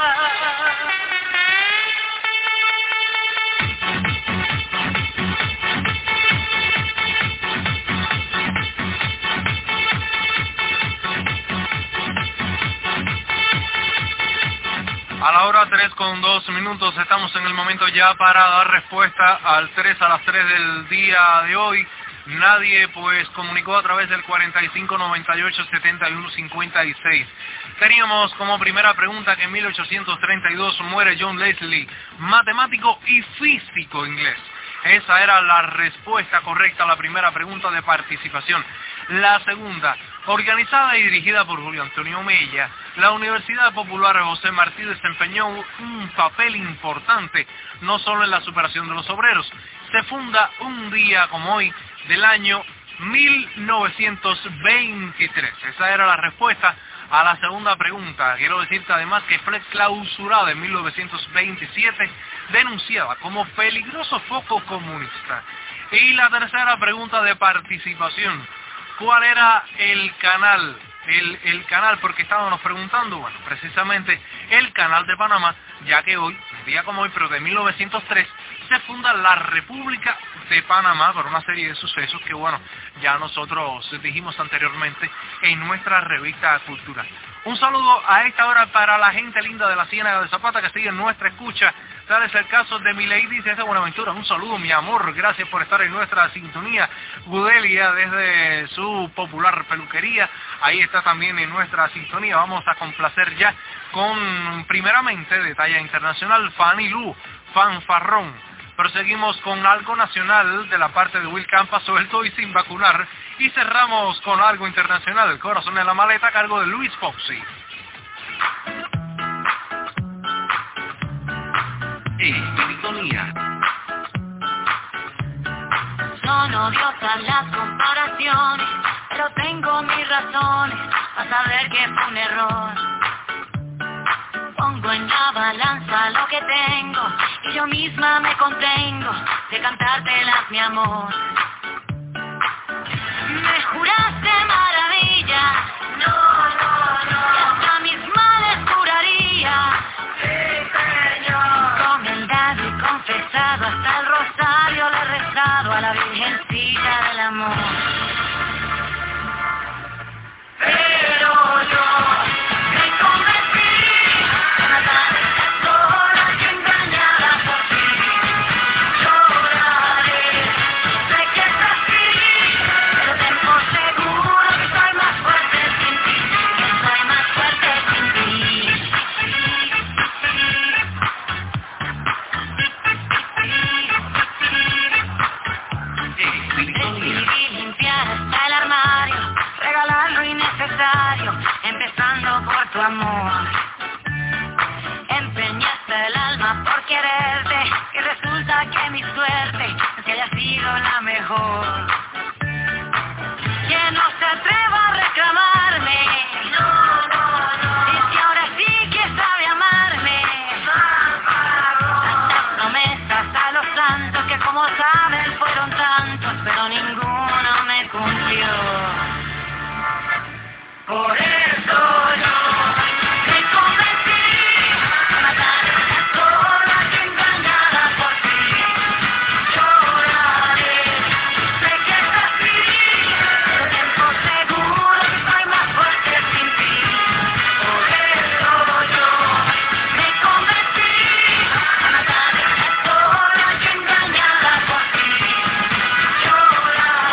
A la hora tres con dos minutos estamos en el momento ya para dar respuesta al tres a las tres del día de hoy. Nadie pues comunicó a través del cuarenta y cinco noventa y ocho setenta y uno cincuenta y seis. Teníamos como primera pregunta que en mil ochocientos treinta y dos muere John Leslie, matemático y físico inglés. Esa era la respuesta correcta a la primera pregunta de participación. La segunda, organizada y dirigida por Julio Antonio Mella, la Universidad Popular José Martí desempeñó un papel importante, no solo en la superación de los obreros. Se funda un día como hoy del año mil novecientos veintitrés. Esa era la respuesta a la segunda pregunta. Quiero decirte además que fue clausurada en mil novecientos veintisiete, denunciada como peligroso foco comunista. Y la tercera pregunta de participación, ¿cuál era el canal? El, el canal, porque estábamos preguntando, bueno, precisamente el canal de Panamá, ya que hoy, un día como hoy, pero de mil novecientos tres, se funda la República de Panamá por una serie de sucesos que, bueno, ya nosotros dijimos anteriormente en nuestra revista Cultura. Un saludo a esta hora para la gente linda de la Ciénaga de Zapata que sigue en nuestra escucha. Tal es el caso de mi lady desde Buenaventura. Un saludo, mi amor. Gracias por estar en nuestra sintonía. Gudelia desde su popular peluquería. Ahí está también en nuestra sintonía. Vamos a complacer ya con, primeramente, de talla internacional, Fanny Lu, Fanfarrón. Proseguimos con algo nacional de la parte de Will Campa, suelto y sin vacunar. Y cerramos con algo internacional, El corazón en la maleta, a cargo de Luis Foxy. En sintonía. Son odiosas las comparaciones, pero tengo mis razones para saber que fue un error. Pongo en la balanza lo que tengo y yo misma me contengo de cantártelas, mi amor. Me juraste maravilla, no, no, no, y hasta mis males curaría. Sí, Señor. Con humildad y confesado, hasta el rosario le he rezado a la Virgencita del amor. Pero yo me convencí de matar esta sola que engañada por ti. Lloraré, sé que es así, pero ten por seguro que soy más fuerte sin ti, que soy más fuerte sin ti. Decidí limpiar hasta el armario, regalar lo innecesario, empezando por tu amor. Empeñaste el alma por quererte, y resulta que mi suerte se haya sido la mejor. Que no se atreva a reclamarme, no, no, no, dice ahora sí que sabe amarme. Tantas promesas a los santos que como saben fueron tantos, pero ninguno me cumplió. Por eso yo me convencí de matar a esta sola que engañada por ti. Lloraré, sé que es así, pero ten por seguro que soy más fuerte sin ti. Por eso yo me convencí de matar a esta sola que engañada por ti. Lloraré.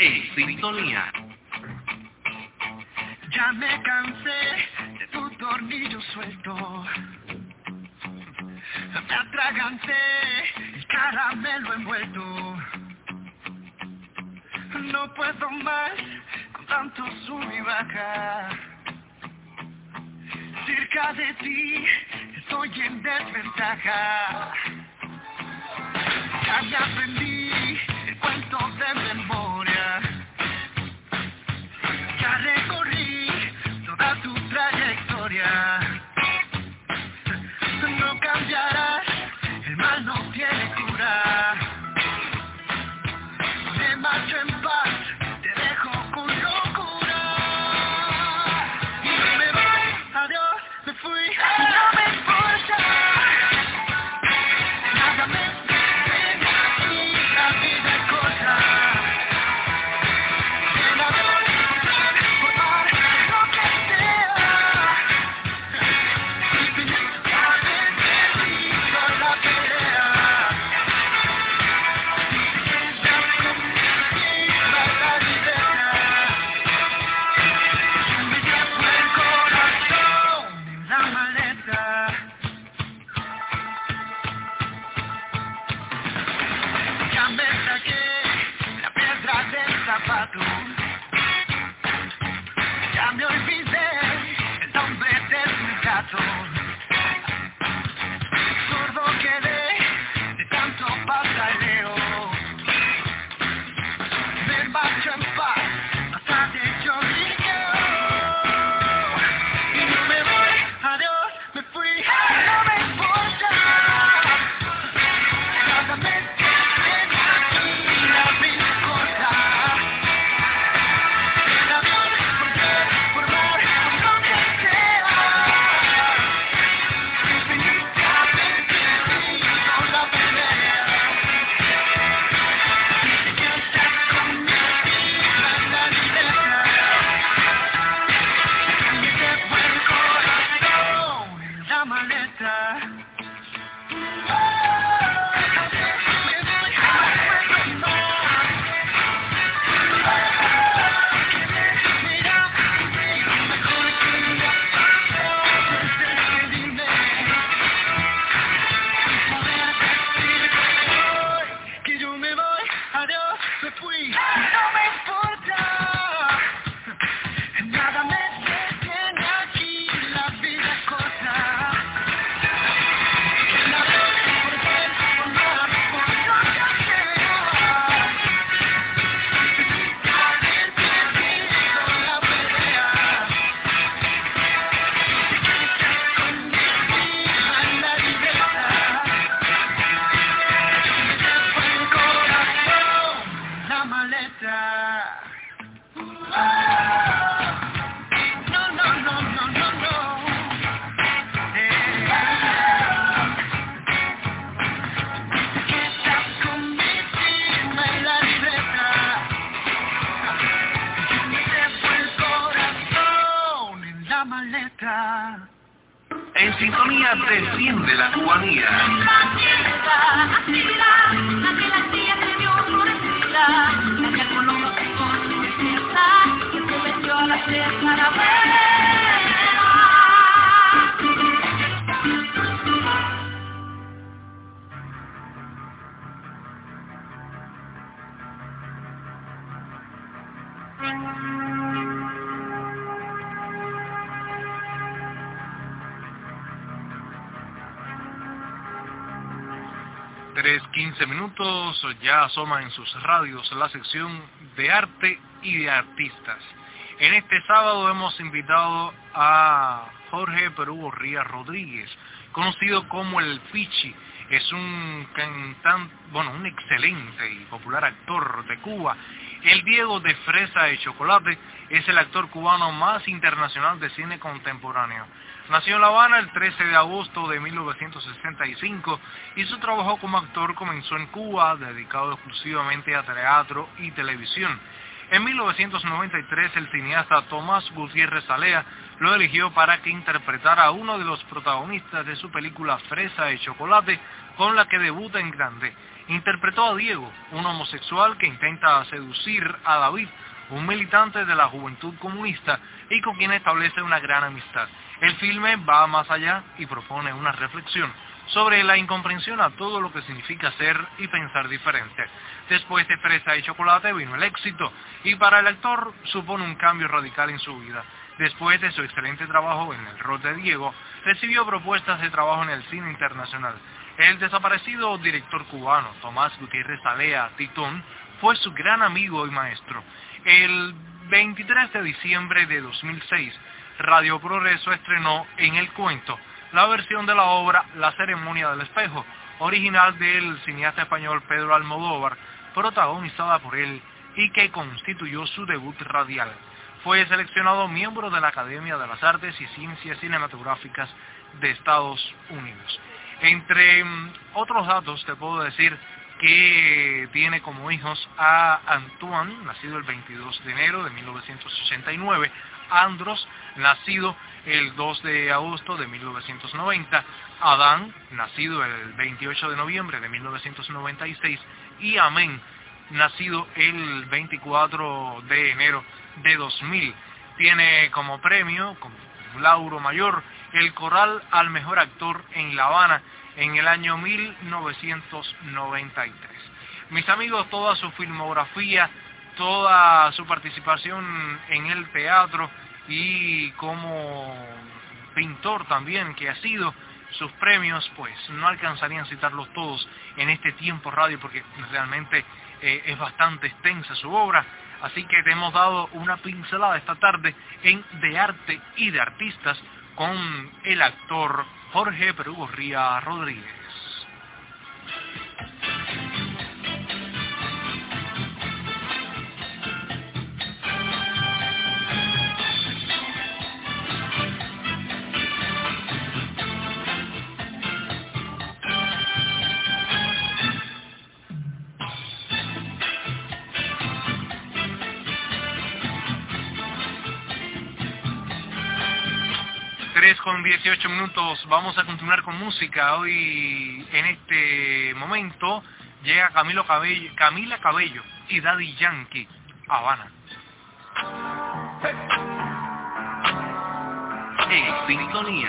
En sintonía. Ya me cansé de tu tornillo suelto. Me atraganté el caramelo envuelto. No puedo más con tanto sub y baja. Cerca de ti estoy en desventaja. Ya me aprendí el cuento de memoria. Ya recorrí toda tu trayectoria. No cambiarás, el mal no tiene cura. Me marcho en paz, te dejo con locura. Y no me voy, adiós, me fui, no me importa. Nada me detiene aquí, la vida es corta. El amor, por más lo que sea. Y venir a ver con la pelea. Ya me olvidé el nombre de tu gato. Sordo quedé de tanto pataleo. Me marcho en paz, hasta de chorrillo. Y no me voy, adiós, me fui, no me importa. Nada me detiene aquí, la vida es corta. En sintonía desciende la cubanía. La fiesta, actividad, la que la tía se vio florecida, la que el Colombo se con su fiesta, que se metió a la fiesta la vera. tres quince minutos, ya asoma en sus radios la sección de arte y de artistas. En este sábado hemos invitado a Jorge Perú Gorría Rodríguez, conocido como el Pichi. Es un cantante, bueno, un excelente y popular actor de Cuba. El Diego de Fresa de Chocolate es el actor cubano más internacional de cine contemporáneo. Nació en La Habana el trece de agosto de mil novecientos sesenta y cinco y su trabajo como actor comenzó en Cuba, dedicado exclusivamente a teatro y televisión. En mil novecientos noventa y tres el cineasta Tomás Gutiérrez Alea lo eligió para que interpretara a uno de los protagonistas de su película Fresa de Chocolate, con la que debuta en grande. Interpretó a Diego, un homosexual que intenta seducir a David, un militante de la Juventud Comunista y con quien establece una gran amistad. El filme va más allá y propone una reflexión sobre la incomprensión a todo lo que significa ser y pensar diferente. Después de Fresa y Chocolate vino el éxito, y para el actor supone un cambio radical en su vida. Después de su excelente trabajo en el rol de Diego, recibió propuestas de trabajo en el cine internacional. El desaparecido director cubano Tomás Gutiérrez Alea, Titón, fue su gran amigo y maestro. El veintitrés de diciembre de dos mil seis, Radio Progreso estrenó En el Cuento la versión de la obra La Ceremonia del Espejo, original del cineasta español Pedro Almodóvar, protagonizada por él y que constituyó su debut radial. Fue seleccionado miembro de la Academia de las Artes y Ciencias Cinematográficas de Estados Unidos. Entre otros datos te puedo decir que tiene como hijos a Antoine, nacido el veintidós de enero de mil novecientos ochenta y nueve, Andros, nacido el dos de agosto de mil novecientos noventa, Adán, nacido el veintiocho de noviembre de mil novecientos noventa y seis, y Amén, nacido el veinticuatro de enero de dos mil. Tiene como premio, como lauro mayor, el Coral al Mejor Actor en La Habana en el año mil novecientos noventa y tres. Mis amigos, toda su filmografía, toda su participación en el teatro y como pintor también que ha sido, sus premios, pues no alcanzarían a citarlos todos en este tiempo radio porque realmente eh, es bastante extensa su obra. Así que te hemos dado una pincelada esta tarde en De Arte y de Artistas con el actor Jorge Perugorría Rodríguez. tres con dieciocho minutos, vamos a continuar con música. Hoy en este momento llega Camilo Cabello, Camila Cabello y Daddy Yankee, Habana. En sintonía.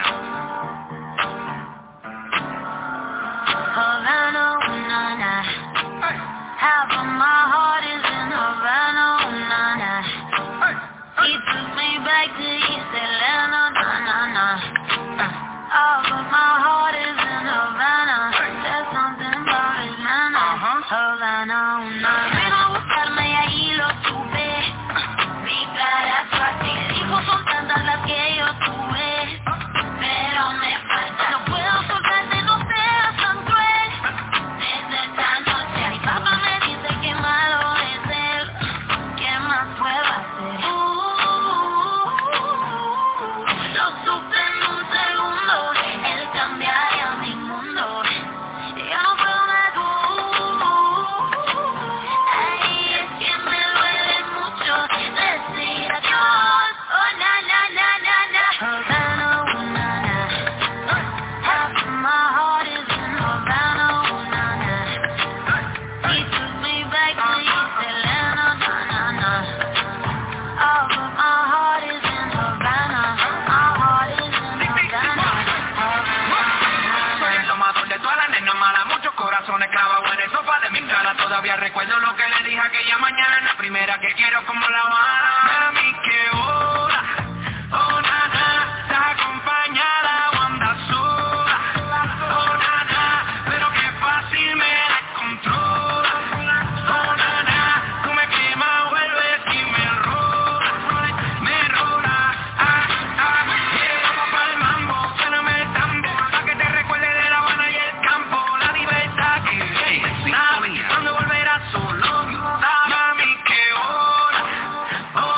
Havana, na, na. Half of my heart is in Havana, na, na. He took me back to East Atlanta, na, na, na. Half of my heart is in Havana. There's something about his manner. Havana, na, na. Vino a buscarme y ahí lo tuve. Mi cara fácil, hijos son tantas las que yo tuve, pero me falta. No puedo soltarte, no seas tan cruel. Desde esta noche mi papá me dice que malo es él. ¿Qué más puedo hacer? Uh, lo supe en un segundo. Él cambiaría mi mundo. Yo no puedo más. Ay, es que me duele mucho decir adiós. Oh, na, na, na, na, na. Havana, oh, na, na. Half of my heart is in Havana, oh, na, na. He took me back to East Atlanta, na, na, na. Half of my heart is in Havana. My heart is in Havana. Soy el tomador de todas las nenas malas, muchos corazones clavados en el sofá de mi cara. Todavía recuerdo lo que le dije aquella mañana, la primera que quiero como La Habana. Mami, qué hora, oh nada, está acompañada o anda sola, oh nada, pero qué fácil me descontrola, oh nada, tú me quemas, vuelves y me rolas, me rolas, ah, ah, yeah, pa' el mambo, suéname el tambor, pa' que te recuerde de La Habana y el campo, la libertad que hay, cuando volverás solo, mami, qué hora, oh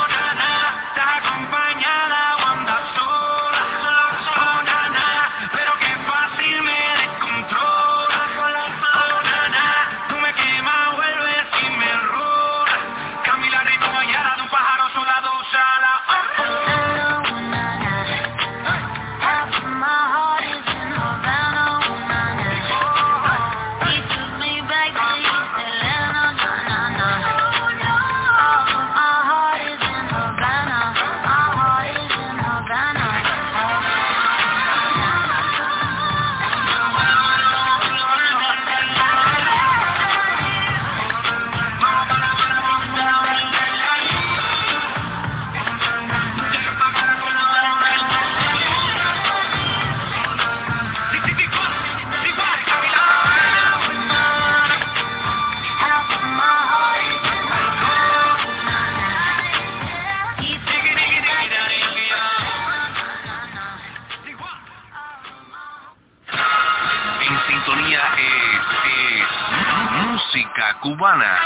en sintonía es, es música cubana.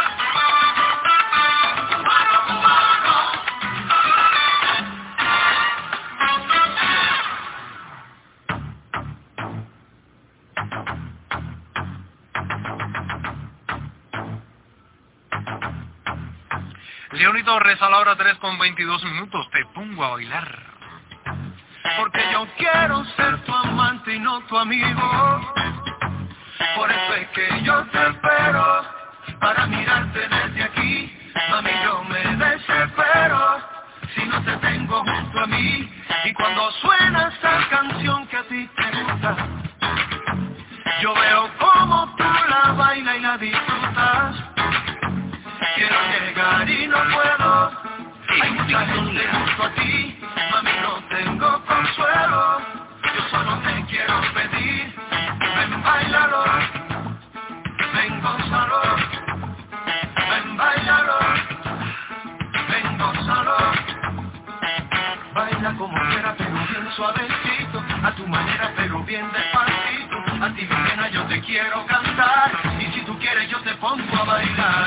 Leoni Torres a la hora tres con veintidós minutos, te pongo a bailar. Porque yo quiero ser tu amante y no tu amigo. Por eso es que yo te espero, para mirarte desde aquí. Mami, yo me desespero si no te tengo junto a mí. Y cuando suena esa canción que a ti te gusta, yo veo como tú la bailas y la disfrutas. Quiero llegar y no puedo, hay mucha gente junto a ti. Mami, no tengo consuelo, yo solo te quiero pedir. Ven, báilalo, ven, gózalo, ven, báilalo, ven, gózalo. Baila como quiera pero bien suavecito, a tu manera pero bien despacito. A ti mi nena yo te quiero cantar, y si tú quieres yo te pongo a bailar.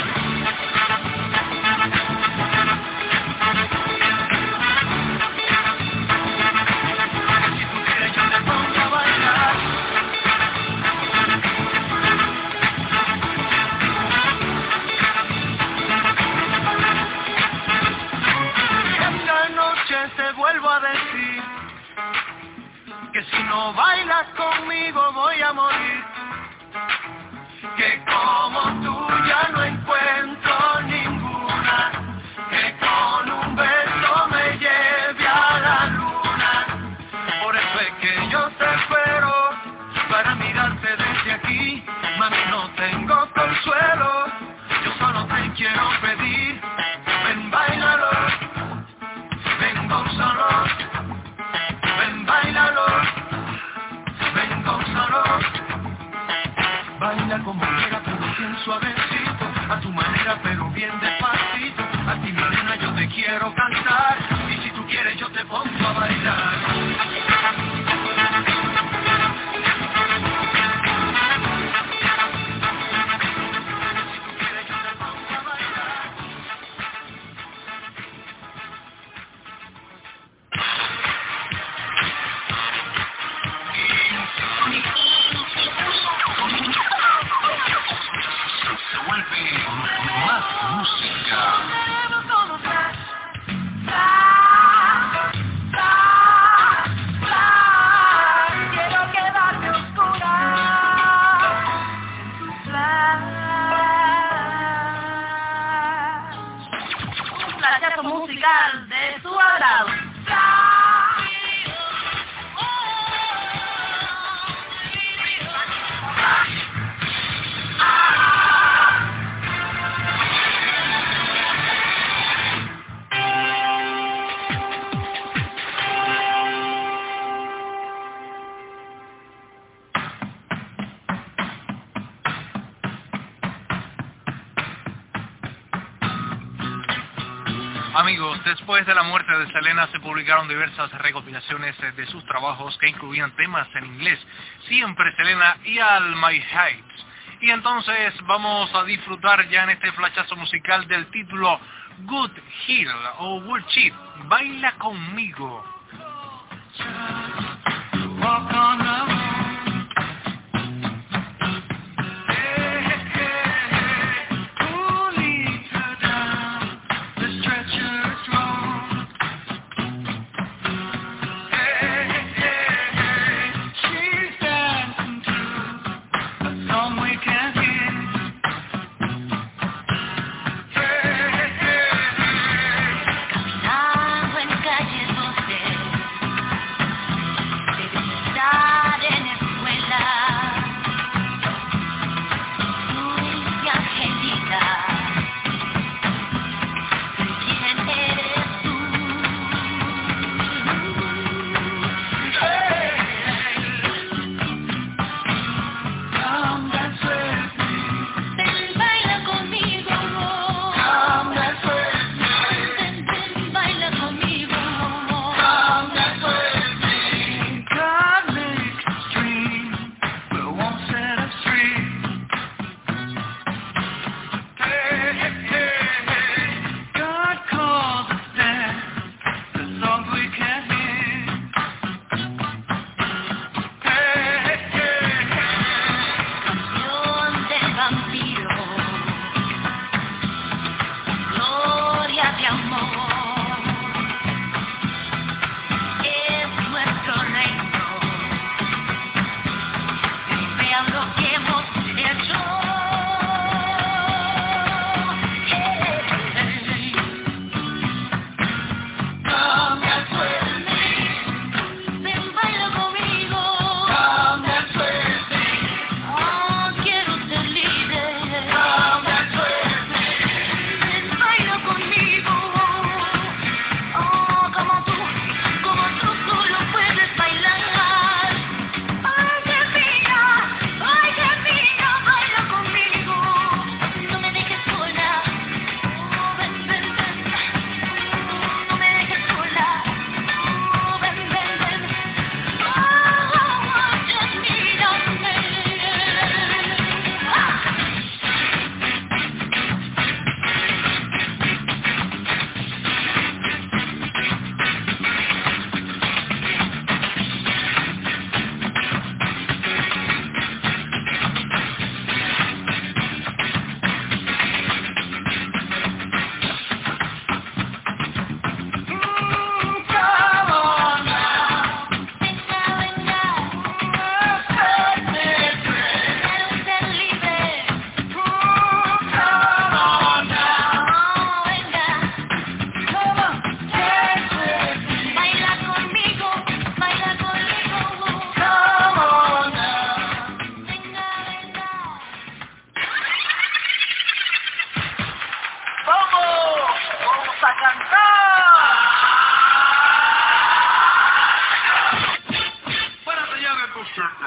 Que si no bailas conmigo voy a morir, que como tú ya no encuentro ninguna, que con un beso me lleve a la luna. Por eso es que yo te espero, para mirarte desde aquí. Mami, no tengo consuelo, yo solo te quiero pedir. Ven, báilalo, ven, gózalo, ven, báilalo, ven, gózalo. Baila como quiera pero bien suavecito, a tu manera pero bien despacito. A ti mi nena yo te quiero cantar, y si tú quieres yo te pongo a bailar. Musical de su agrado. Amigos, después de la muerte de Selena se publicaron diversas recopilaciones de sus trabajos que incluían temas en inglés, Siempre Selena y All My Heights. Y entonces vamos a disfrutar ya en este flashazo musical del título Good Hill o Good Cheat, Baila Conmigo. Walk on the Stop.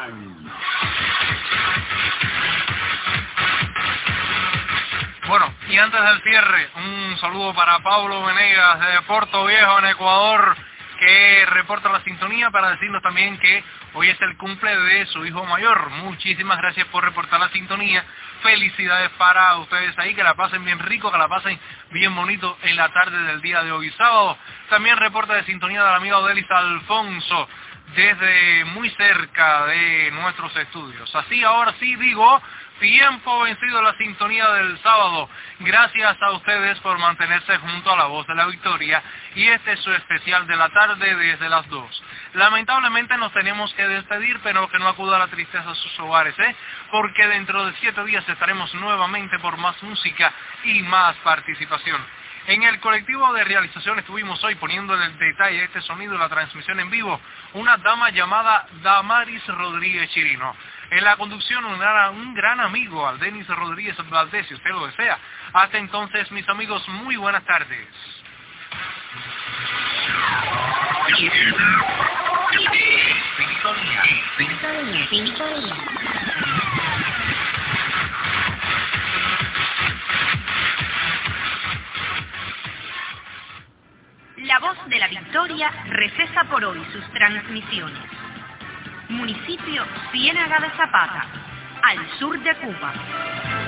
Guzmán. Bueno, y antes del cierre, un saludo para Pablo Venegas de Puerto Viejo, en Ecuador, que reporta la sintonía para decirnos también que hoy es el cumple de su hijo mayor. Muchísimas gracias por reportar la sintonía. Felicidades para ustedes ahí, que la pasen bien rico, que la pasen bien bonito en la tarde del día de hoy, sábado. También reporta de sintonía de la amiga Odelis Alfonso, desde muy cerca de nuestros estudios. Así, ahora sí digo, tiempo vencido la sintonía del sábado. Gracias a ustedes por mantenerse junto a la voz de la victoria, y este es su especial de la tarde desde las dos. Lamentablemente nos tenemos que despedir, pero que no acuda la tristeza a sus hogares, ¿eh? Porque dentro de siete días estaremos nuevamente por más música y más participación. En el colectivo de realización estuvimos hoy poniendo en el detalle este sonido de la transmisión en vivo una dama llamada Damaris Rodríguez Chirino. En la conducción un gran, un gran amigo, Aldenis Rodríguez Valdés, si usted lo desea. Hasta entonces, mis amigos, muy buenas tardes. Sintonía, sintonía, sintonía. La voz de la victoria recesa por hoy sus transmisiones. Municipio Ciénaga de Zapata, al sur de Cuba.